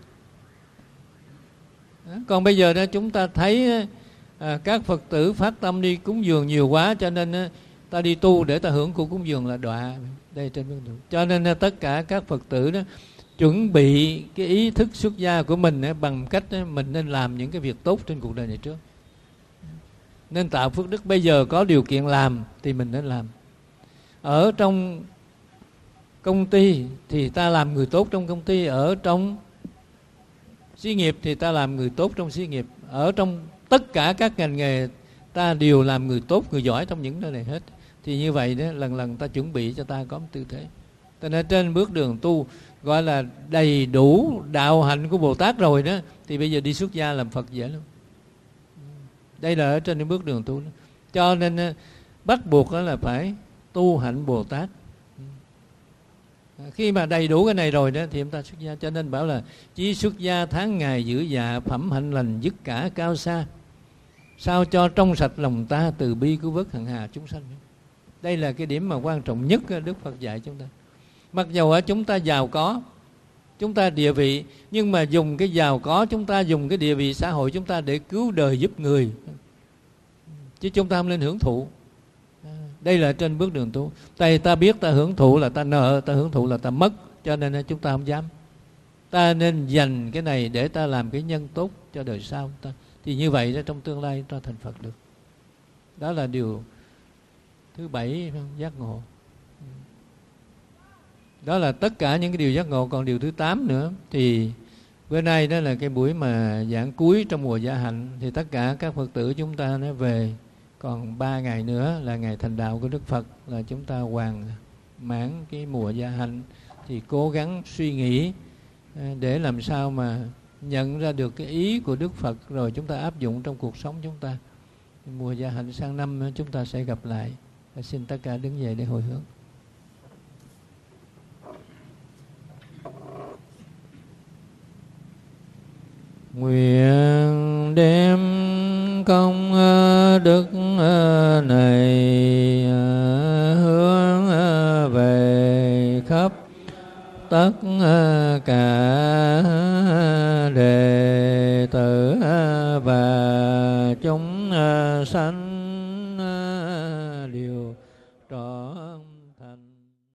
Còn bây giờ đó chúng ta thấy à, các Phật tử phát tâm đi cúng dường nhiều quá, cho nên à, ta đi tu để ta hưởng của cúng dường là đọa. Đây trên bước đường. Cho nên à, tất cả các Phật tử đó chuẩn bị cái ý thức xuất gia của mình á, bằng cách á, mình nên làm những cái việc tốt trên cuộc đời này trước, nên tạo phước đức. Bây giờ có điều kiện làm thì mình nên làm. Ở trong công ty thì ta làm người tốt trong công ty, ở trong Xí nghiệp thì ta làm người tốt trong xí nghiệp. Ở trong tất cả các ngành nghề ta đều làm người tốt, người giỏi trong những nơi này hết. Thì như vậy đó, lần lần ta chuẩn bị cho ta có một tư thế. Cho nên trên bước đường tu gọi là đầy đủ đạo hạnh của Bồ Tát rồi đó, thì bây giờ đi xuất gia làm Phật dễ lắm. Đây là ở trên cái bước đường tu đó. Cho nên bắt buộc đó là phải tu hạnh Bồ Tát. Khi mà đầy đủ cái này rồi đó thì chúng ta xuất gia. Cho nên bảo là chí xuất gia tháng ngày giữ dạ, phẩm hạnh lành dứt cả cao xa, sao cho trong sạch lòng ta, từ bi cứu vớt hằng hà chúng sanh. Đây là cái điểm mà quan trọng nhất Đức Phật dạy chúng ta. Mặc dầu ở chúng ta giàu có, chúng ta địa vị, nhưng mà dùng cái giàu có chúng ta, dùng cái địa vị xã hội chúng ta để cứu đời giúp người, chứ chúng ta không nên hưởng thụ. Đây là trên bước đường tu. Tại ta biết ta hưởng thụ là ta nợ, ta hưởng thụ là ta mất, cho nên chúng ta không dám. Ta nên dành cái này để ta làm cái nhân tốt cho đời sau ta. Thì như vậy đó, trong tương lai ta thành Phật được. Đó là điều thứ bảy, giác ngộ. Đó là tất cả những cái điều giác ngộ. Còn điều thứ tám nữa thì bữa nay đó là cái buổi mà giảng cuối trong mùa gia hạnh. Thì tất cả các Phật tử chúng ta nó về còn ba ngày nữa là ngày thành đạo của Đức Phật, là chúng ta hoàn mãn cái mùa gia hạnh. Thì cố gắng suy nghĩ để làm sao mà nhận ra được cái ý của Đức Phật, rồi chúng ta áp dụng trong cuộc sống chúng ta. Mùa gia hạnh sang năm chúng ta sẽ gặp lại. Và xin tất cả đứng dậy để hồi hướng. Nguyện đem công đức này hướng về khắp tất cả đệ tử và chúng sanh